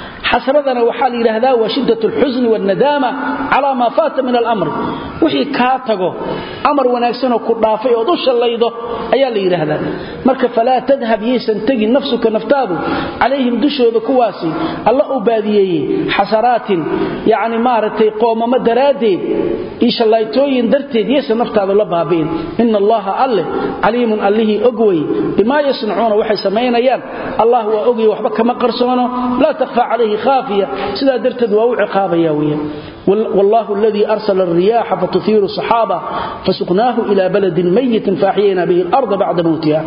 حسرتنا وحال إلهذا وشدة الحزن والندامة على ما فات من الأمر وحي كاتغو أمر وناكسنه كرافي ودوش الليضة أيال إلهذا مرك فلا تذهب يسن تجي نفسك نفتاده عليهم دوشه ذكواسي الله أباديه حسرات يعني مارتي قوم مدرادي إيش الله يتوين درتي يسن نفتاده لبابين إن الله أله عليم أله أقوي بما يصنعون وحي سمين أيام الله هو أقوي وحبك مقرسونه لا تخفى عليه خافية سلا درتد وأو عقابة ياوية والله الذي أرسل الرياح فتثير الصحابة فسقناه إلى بلد ميت فأحيينا به الأرض بعد موتها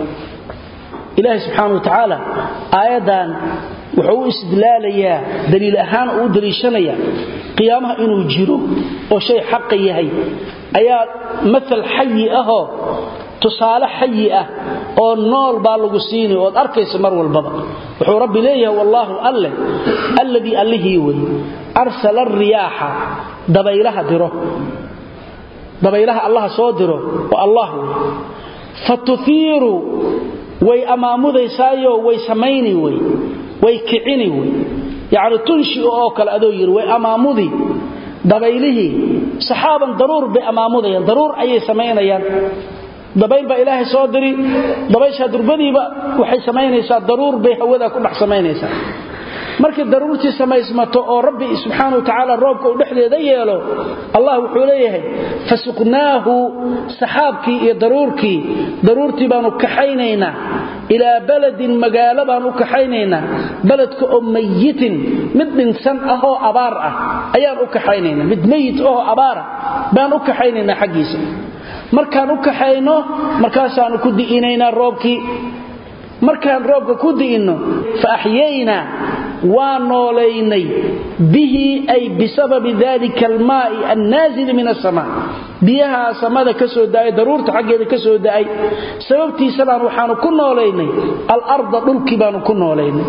إلهي سبحانه وتعالى آيادان وحو استدلاليا دليل أهان أو دليشانيا قيامها إنه جيرو وشيء حقيا هي أيا مثل حي أهو tusaale xayi ah oo nool baa lagu siinay oo arkaysa mar walba wuxuu rabbi leeyahay wallahu alla alladhi alladhi wa arsala ar-riyaha dabaylaha diro dabaylaha Allah soo diro wa Allah fatuthiru way amaamudaysaayo way sameeyni way way kicini way yaani tunshi oo kala adoo yir way amaamudi dabaylihi saxaaban daruur bi amaamudayaan daruur ayay sameeyaan dabayl ba ilaahay soo diri dabaysha durbadiiba waxay sameynaysaa daruur bay hawada ku dhax sameynaysaa markii daruurtii sameysmato oo rabbi subhanahu wa ta'ala roobka u dhaxdeeda yeelo Allah wuxuu leeyahay fasuqnaahu saxaabki iyo daruurki daruurtii baanu kaxaynayna ila baladin magaalo baanu kaxaynayna baladka oo mayitin mid dhinsan ah oo abaar ah ayaan u kaxaynayna mid mayit oo abaar baan u kaxaynayna xaqiisa markaan u kaxayno markaasaan ku diinayna roobki markaan roobka ku diino fa ahyayna wa noolaynay bihi ay bisabab dhalika alma'i an-nazil min as-sama biyaha samada ka soo daay daruurta xageeda ka soo daay sababtiisa baan waxaan ku noolaynay al-ardh dhulki baan ku noolaynay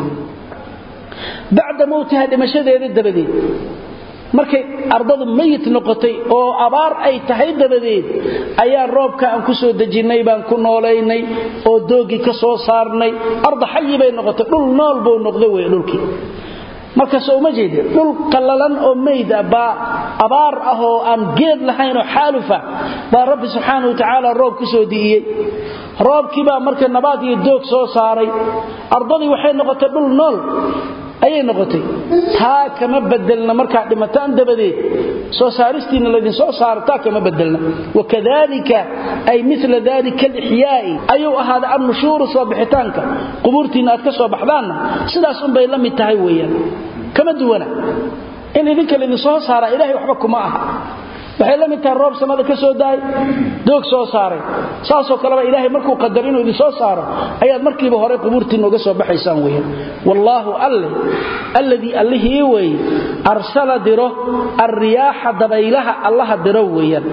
bacda mawtaha dhimashadeeda dabadeed markay ardadu mayit noqotay oo abaar ay tahay dabadeed ayaa roobka aan ku soo dajinay baan ku noolaynay oo doogi ka soo saarnay arda xayy bay noqotay dhul nool buu noqday way dhulkii marka soo ma jeedin dhul qallalan oo mayda ba abaar ah oo aan geed lahayn oo xaalufa ba rabbi subhanahu wa ta'ala roob ku soo diiyay roobkii ba marka nabaad iyo doog soo saaray ardadii waxay noqotay dhul nool ayay noqotay taa kama bedelna marka dhimataan dabadeed soo saaristiina la idin soo saartaa kama bedelna wakadalika ay mithla dalika al-ihya'i ayu ahada an-nushur sabihitaanka quburtiina aad ka soo baxdaan sidaas un bay la mid tahay weeyaan kama duwana in idinka la idin soo saara ilaahay waxba kuma aha waxay la mid tahay roob samada ka soo daay doog soo saaray saasoo kale ba ilaahay markuu qadar inuu idin soo saaro ayaad markiiba hore qubuurtiina uga soo baxaysaan weeyaan wallahu alla alladhi allihi way arsala diro ar-riyaha dabaylaha allah diro weeyaan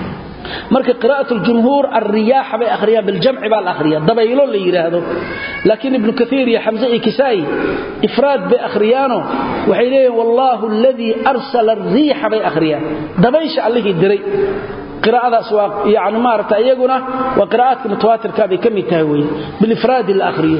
marka qiraa'atu al-jumhur ar-riyah bay akhriya bil jam'i bal akhriya dabaylo la yiraahdo laakiin ibn kathir iyo hamza iyo kisai ifraad bay akhriyano waxay leeyeen wallahu alladhi arsala ar-rih bay akhriya dabaysha allahi diray qiraa'adaas waa yaani maarta iyaguna waa qiraa'adka mutawaatirka bay kamid tahay weey bil ifraad al-akhriya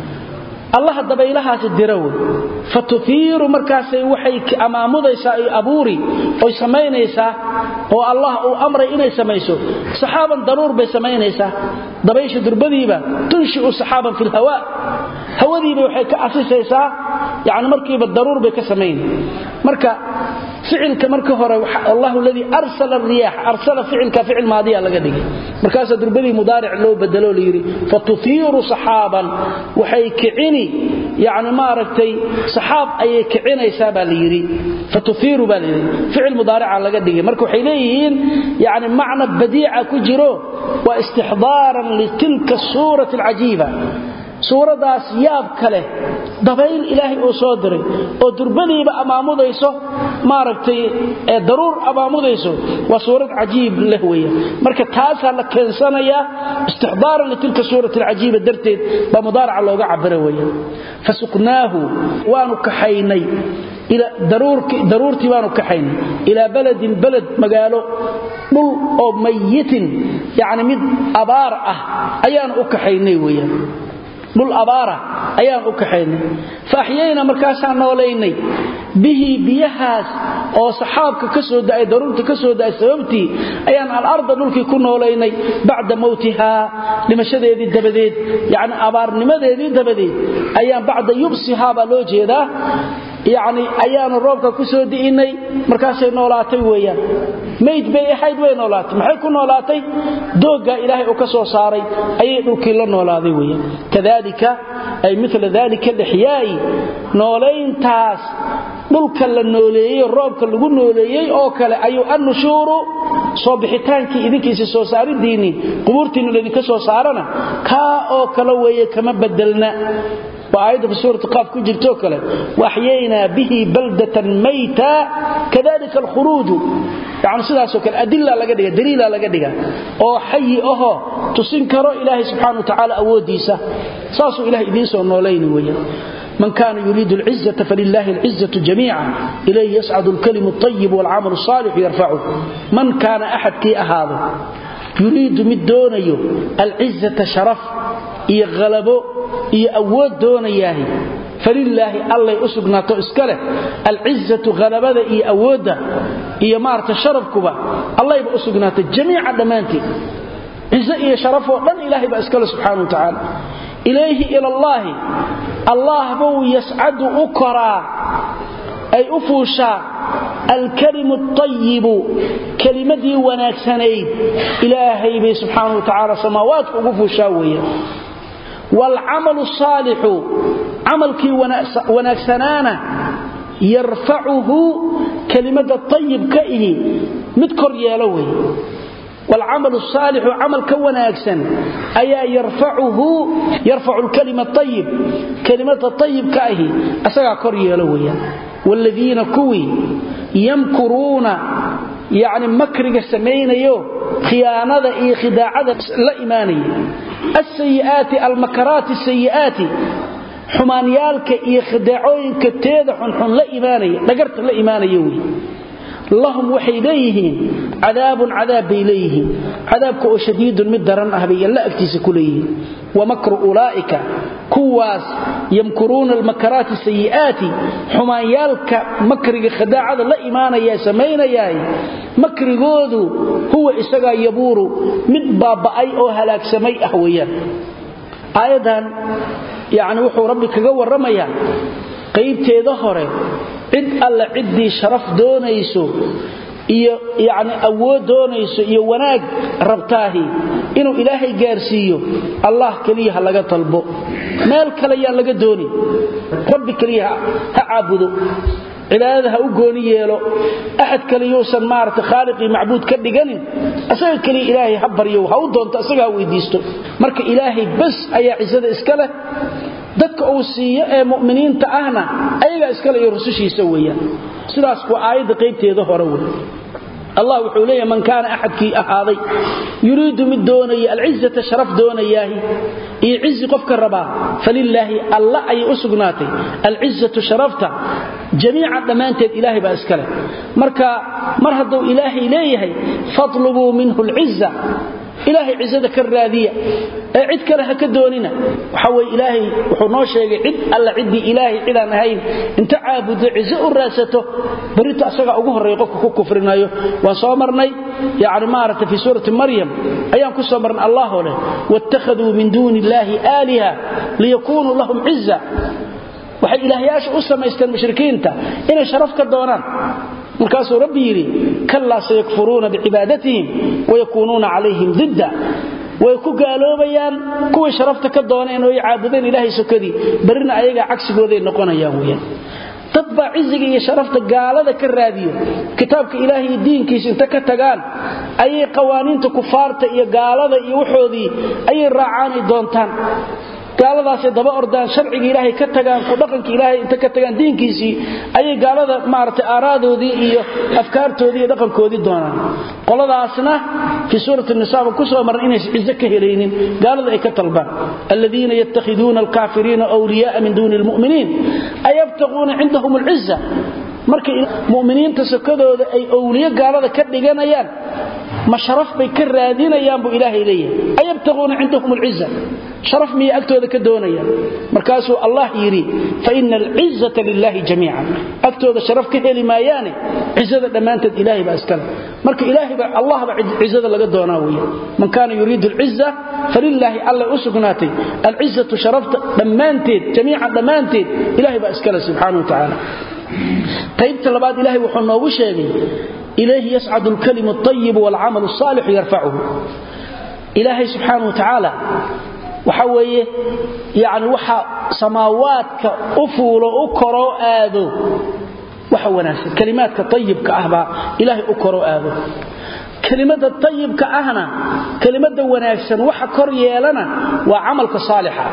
Allah dabaylahaas diraw fatuthiru markaasay waxay amaamudaysaa ay abuuri oo sameeynaysaa oo Allah uu amray inay sameeyso saxaaban daruur bay sameeynaysaa dabaysha durbadiiba tunshiu saxaaban fil hawa hawadiiba waxay ka asisaysaa yaani markiiba daruur bay ka sameeyeen marka ficilka marka hore Allah alladhi arsala ar-riyah arsala ficilka ficil maadi laga dhigay markaas durbadii mudaaric loo bedelo leeyri fatuthiru saxaaban waxay kicini يعني ما aragtay saxaab ay kicinaysa baa la yiri fatuthiru baa la yiri ficil mudaaric laga dhigay marka waxay leeyihiin yani macna badiica ku jiro wa istihdaaran li tilka suurati al-ajiba suuradaas yaab kale dabayl ilaahi oo soo diray oo durbadiiba amaamudayso ma aragtay ee daruur amaamudayso waa suurad ajiib leh weeyaan marka taas la keensanaya istihdaaran li tilka suurati al-ajiba darteed ba mudaaric looga cabiro weeyaan fasuqnaahu waanu kaxaynay ila daruurki daruurti waanu kaxaynay ila baladin balad magaalo dhul oo mayitin yaani mid abaar ah ayaan u kaxaynay weeyaan dhul abaara ayaan u kaxaynay faaxiyayna markaasaan noolaynay bihi biyahaas oo saxaabka ka soo daay daruurta ka soo daay sababtii ayaan al-ardh dhulkii ku noolaynay bacda mawtiha limashadeedii dabadeed yaani abaarnimadeedii dabadeed ayaan bacda yubsiha ba loo jeedaa yaani ayaan roobka ku soo diinay markaasay noolaatay weeyaan meyd bay ahayd way noolaatay maxay ku noolaatay dooga ilaahay oo ka soo saaray ayay dhulkii la noolaaday weeyaan kadalika ay mithla dalika al-ihya'i noolayntaas dhulka la nooleeyay roobka lagu nooleeyay oo kale ayuu an-nushuru soo bixitaankii idinkiisa soo saaridiini qubuurtiina idinka soo saarana ka oo kale weeye kama bedelna وآية في سورة قاف كجرتو كله وأحيينا به بلدة ميتا كذلك الخروج يعني سداسو كل أدلة لغا دغا دليل لغا دغا oo xayi aho tusin karo Ilaahay subhanahu wa ta'ala awoodiisa saasu Ilaahay idin soo nooleeyay weeyaan من كان يريد العزة فلله العزة جميعا إليه يصعد الكلم الطيب والعمل الصالح يرفعه من كان أحد كي أهاده يريد من دونه العزة شرف يغلبه يأود دون إياه فلله الله أسقناته إسكاله العزة غلبه يأوده يمارت شرفكبه الله يبقى أسقناته جميع دمانتي عزة شرفه لن إلهي بأسكاله سبحانه وتعالى إليه إلى الله الله بو يسعد أكرا أي أفوشا الكلم الطيب كلمة وناكسنين إلهي بي سبحانه وتعالى سماوات أفوشا ويا والعمل الصالح عملك وناكسنانا يرفعه كلمة الطيب كأيه مذكر يالوي والعمل الصالح عمل كوناكسن أي يرفعه يرفع الكلمة الطيب كلمة الطيب كأيه أسرع كريه لويا والذين كوي يمكرون يعني مكرق السمين يو خيانة إيه خداعة لا إيمانية السيئات المكرات السيئات حمانيالك إيه خداعوين كتيدة حنحن لا إيمانية لقرت لا إيمانية يوي اللهم وحي إليه عذاب عذاب إليه عذابك شديد مدرا أهبي لا أكتس كليه ومكر أولئك كواس يمكرون المكرات السيئات حمايالك مكر خداعة لا إيمان يا سمين ياي مكر قوذو هو إساقا يبور من باب أي أهلاك سمي أهويا أيضا يعني وحو ربك قوى الرميا قيبتي ظهره cid alla cidii sharaf doonayso iyo yaani awood doonayso iyo wanaag rabtaahi inuu ilaahay gaarsiiyo Allah kaliya laga talbo meel kale yaa laga dooni rabbi kaliya ha aabudo cibaadada u gooni yeelo ahad kaliya uusan maarta khaaliqi macbuud ka dhiganin asaga kaliya ilaahay ha baryo ha u doonto asaga weydiisto marka ilaahay bas ayaa cisada iska leh dadka uu siiyo ee muuminiinta ahna ayaga iska leeyo rusushiisa weeyaan sidaas ku aayada qaybteeda hore weey الله وحوليه من كان أحد كي أهاضي يريد من دوني العزة شرف دونياه يعز قفك الربا فلله الله أي أسقناتي العزة شرفته جميع دمانت إلهي بأسكاله مركا مرهدوا إلهي إليه فاطلبوا منه العزة إلهي عزة كالراذية عد كلها كدوننا وحوي إلهي وحنو شيء عد ألا عدي إلهي إلى نهاين انت عابد عزة راسته بريت أسقع أقوه الرئيقك كفرنا وصامرني يعني مارت في سورة مريم أيام كصامرنا الله له واتخذوا من دون الله آلهة ليكونوا لهم عزة وحي إلهياش أسلم يستن مشركين تا إن شرفك الدوران مركاسو ربي يري كلا سيكفرون بعبادتهم ويكونون عليهم ضد ويكو قالوا بيان كوي شرفتك الدونين ويعابدين إلهي سكدي برنا أيقا عكس قوذين نقونا ياهويا تطبع عزك يا شرفتك قال ذاك الراديو كتابك إلهي الدين كيس انتك تقال أي قوانين تكفارت يا قال ذا يوحوذي أي الرعاني دونتان gaaladaas daba ordaan sharciga ilaahay ka tagaan ku dhaqanka ilaahay inta ka tagaan diinkiisii ayay gaalada maartay aaraadoodii iyo afkaartoodii iyo dhaqankoodii doonaan qoladaasna fi suurati an-nisaa ku soo maran inay ciise ka helaynin gaalada ay ka talbaan alladina yattakhiduna al-kaafiriina awliyaa min duuni al-mu'miniin ayabtaghuna 'indahum al-'izza markay mu'miniinta sakadooda ay awliya gaalada ka dhiganayaan ma sharaf bay ka raadinayaan buu ilaahay leeyahay ayabtaghuna 'indahum al-'izza شرف مي أكتوذا كدونيا مركاسو الله يري فإن العزة لله جميعا أكتوذا شرف كهلي ما ياني عزة دمانت إلهي بأسكال مرك إلهي بأ الله بعزة لقد دوناوية من كان يريد العزة فلله الله أسقناتي العزة شرف دمانت جميعا دمانت إلهي بأسكال سبحانه وتعالى طيب طلبات إلهي وحنا وشيغي إليه يسعد الكلم الطيب والعمل الصالح يرفعه إلهي سبحانه وتعالى وحويه يعني وحا سماواتك أفول أكرو آذو وحوى ناس كلماتك طيب كأهبا إلهي أكرو آذو كلمات الطيب كأهنا كلمات وناكسا وحا كريه لنا وعملك صالحا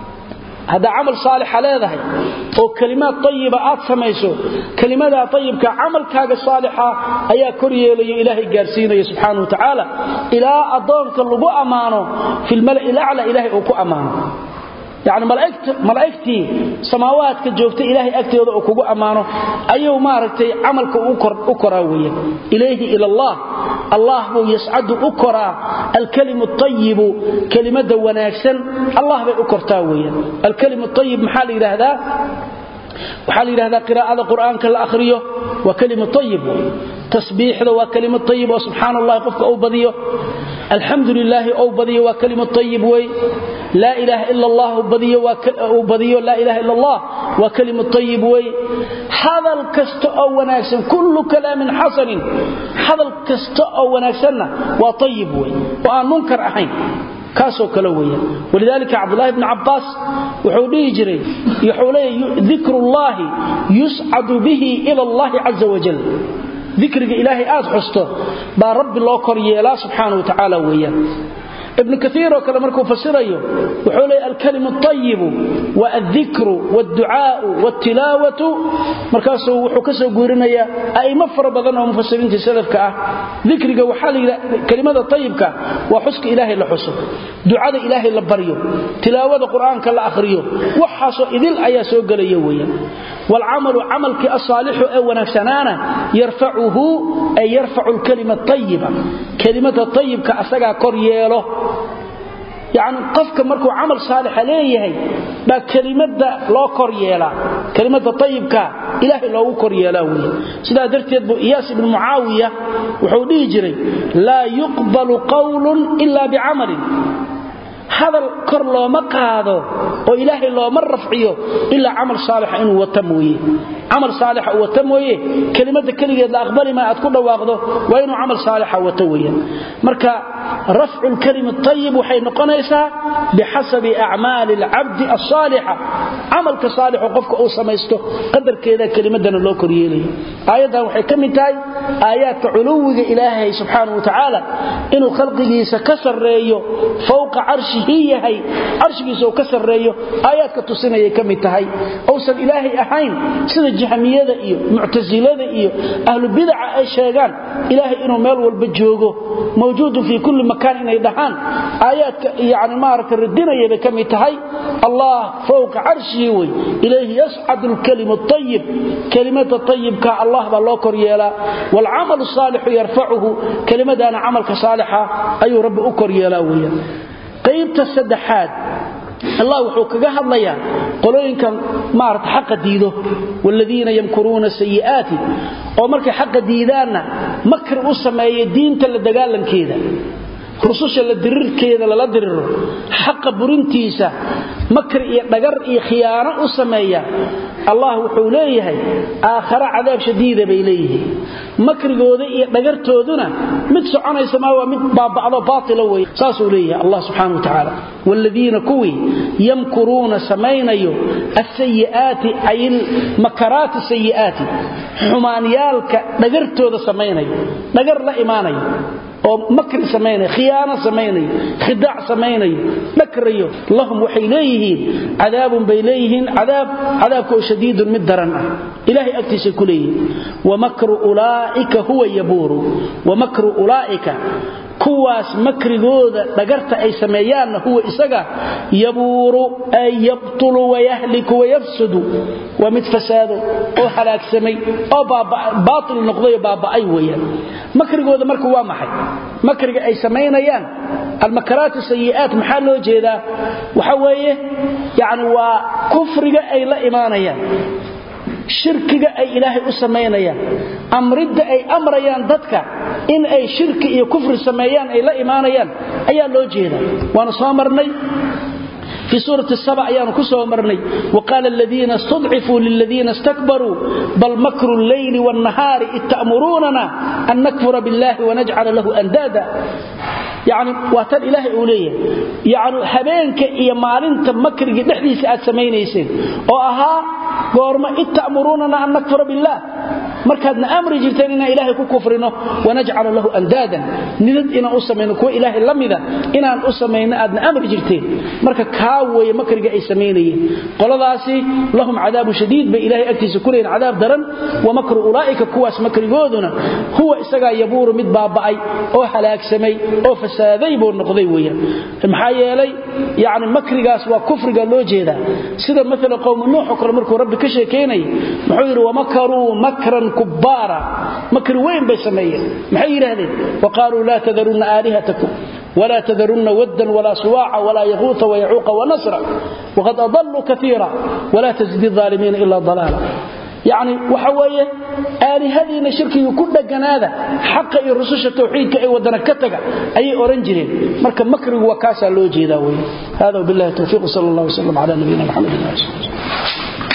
هذا عمل صالح على ذهي وكلمات طيبة آتسميسو كلمات طيبة عملك صالحة أيا كريه لي إلهي قارسين سبحانه وتعالى إلى أضانك اللبو أمانه في الملأ الأعلى إلهي أكو أمانه يعني ملائكه ملائكتي سماوات كجوجته الهي اكتيده او كugu amaano ayuu maaragtay amalka uu kor u koraawaya ilayhi ila allah allah buu yas'adu u koraa al-kalimu at-tayyib kalimada wanaagsan allah bay u kortaa weeyaan al-kalimu at-tayyib maxaa la yiraahdaa waxa la yiraahdaa qiraa'ada quraanka la akhriyo wa kalimu at-tayyib tasbiixda wa kalimu at-tayyib subhanallah qofka oo badiyo alhamdulillah oo badiyo wa kalimu at-tayyib way la ilaha illa allah badiyo wa oo badiyo la ilaha illa allah wa kalimu at-tayyib way hadal kasto oo wanaagsan kullu kalaamin hasanin hadal kasto oo wanaagsanna wa tayyib way wa aan munkar ahayn كاسو كلويا ولذلك عبد الله بن عباس وحوليه جري يحوليه ذكر الله يسعد به إلى الله عز وجل ذكر إلهي آد حسته با رب الله كريلا سبحانه وتعالى ويا ابن كثير وكلام مركو فسره وحولي الكلم الطيب والذكر والدعاء والتلاوة مركاسو وحكسو قورنيا أي مفر بضنا ومفسرين تسلفك ذكرك وحالي كلمة طيبك وحسك إلهي لحسك دعاء إلهي لبريو تلاوة قرآن كلا أخريو وحاسو إذن أياسو قليويا والعمل عملك الصالح أو نفسنانا يرفعه أي يرفع الكلمة الطيبة كلمة الطيب كأسقى كورياله يعني قفك مركو عمل صالح عليه با كلمة لا كوريالا كلمة الطيب كا إلهي لا كوريالا سيدا درتيد بو إياس بن معاوية وحوليه جري لا يقبل قول إلا بعمل هذا الكر لو ما قاده وإلهي لو ما رفعيه إلا عمل صالح إنه وتمويه عمل صالح وتمويه كلمة كلمة لا أقبل ما أتكون واخده وإنه عمل صالح وتويه مركا رفع الكلمة الطيب وحين قنيسة بحسب أعمال العبد الصالحة عمل كصالح وقفك أو سميسته قدر كذا كلمة دنا لو كريلي آيات وحي كمتاي آيات علو إلهي سبحانه وتعالى إنه خلقه سكسر ريه فوق عرشه هي هي عرشي سو كسر ريو آيات كتسنيه كمتahay اوسن ilaahay ahayn sida jahmiyada iyo mu'tazilada iyo ahlu bid'a ay sheegan ilaahay inuu meel walba joogo mawjuud fi kulli makan inay dhahan aayaadka yaani maarka radinayay kamitahay allah fawqa arshi way ilayhi yas'adu al-kalimu at-tayyib kalimatu at-tayyib ka allah ba loo koryeela wal 'amalu salih yarfa'uhu kalimadana 'amalka saliha ayu rabbi u koryeela weeyaan qaybta saddexaad الله wuxuu kaga hadlayaa qolooyinka maarta xaq diido walladina yamkuruna sayi'ati oo markay xaq diidaana makr u sameeyay diinta la dagaalankeeda rususha la dirirkeeda la diriro xaq burintiisa makr iyo dhagar iyo khiyaano u sameeya الله wuxuu leeyahay aakhira cadaab shadiid bay leeyihiin makrigooda iyo dhagartooduna mid soconaysa ma waa mid baabacdo baatila way saasuu leeyahay Allah subhanahu wa ta'ala walladina kuwi yamkuruna samaynayo as-sayyi'ati ayil makarat as-sayyi'ati xumaaniyalka dhagartooda samaynayo dhagar la imaanayo oo makr sameeyay khiyaano sameeyay khidaac sameeyay makriyo lahum waxay leeyihiin cadaabun bay leeyihiin cadaab cadaabku shadiidun mid daran ah ilaahi agtiisa ku leeyihiin wa makru ulaa'ika huwa yaburu wa makru ulaa'ika kuwaas makrigooda dhagarta ay sameeyaan huwa isaga yaburu ay yabtulu wa yahliku wa yafsudu wa mid fasaado oo halaag samay oo baatil noqday baaba'ay weeyaan makrigooda marka waa maxay makriga ay sameeyaan المكرات السيئات محل لو jeeda waxa weeye yaani waa kufriga ay la iimaanayaan shirkiga ay ilaahay u sameeyaan amrida ay amrayaan dadka in ay shirki iyo kufri sameeyaan ay la iimaanayaan ayaa loo jeeda waana soo marnay في سورة السبع أيام كسوا مرني وقال الذين استضعفوا للذين استكبروا بل مكر الليل والنهار إذ تأمروننا أن نكفر بالله ونجعل له أندادا يعني واتن إلهي أوليه يعني هبينك إيا مالنت مكرك نحديث آت سمينيسين وأها قورما إذ تأمروننا أن نكفر بالله markaadna amri jirteen inaan ilaahay ku kufrino wanaj'al lahu andadan nidad inaan u sameeyno kuwa ilaahay lamida inaan u sameeyno aadna amri jirteen marka kaa way makriga ay sameeyeen qoladaasi lahum cadaab shadiid ba ilaahay agtiisa ku leeyahay cadaab daran wa makru ulaa'ika kuwaas makrigooduna huwa isaga yabuur mid baaba'ay oo halaagsamay oo fasaaday buu noqday weeyaan maxaa yeelay yaani makrigaas waa kufriga loo jeeda sida mesela qowm nuux oo kale markuu rabbi ka sheekeynay muxuu yiri wa makaru makran kubara makr weyn bay sameeyeen maxay yiraahdeen waqaalu la tadrunna alihatakum ولا تذرن ودا ولا سواعا ولا يغوث ويعوق ونسرا وقد أضلوا كثيرا ولا تزد الظالمين إلا ضلالا يعني وحوية آلهذين شركي كل جنادة حق الرسوش التوحيد كأي ودنا كتجا أي أورنجين مركب مكر وكاسة لوجي ذاوي هذا بالله التوفيق صلى الله عليه وسلم على نبينا محمد صلى الله عليه وسلم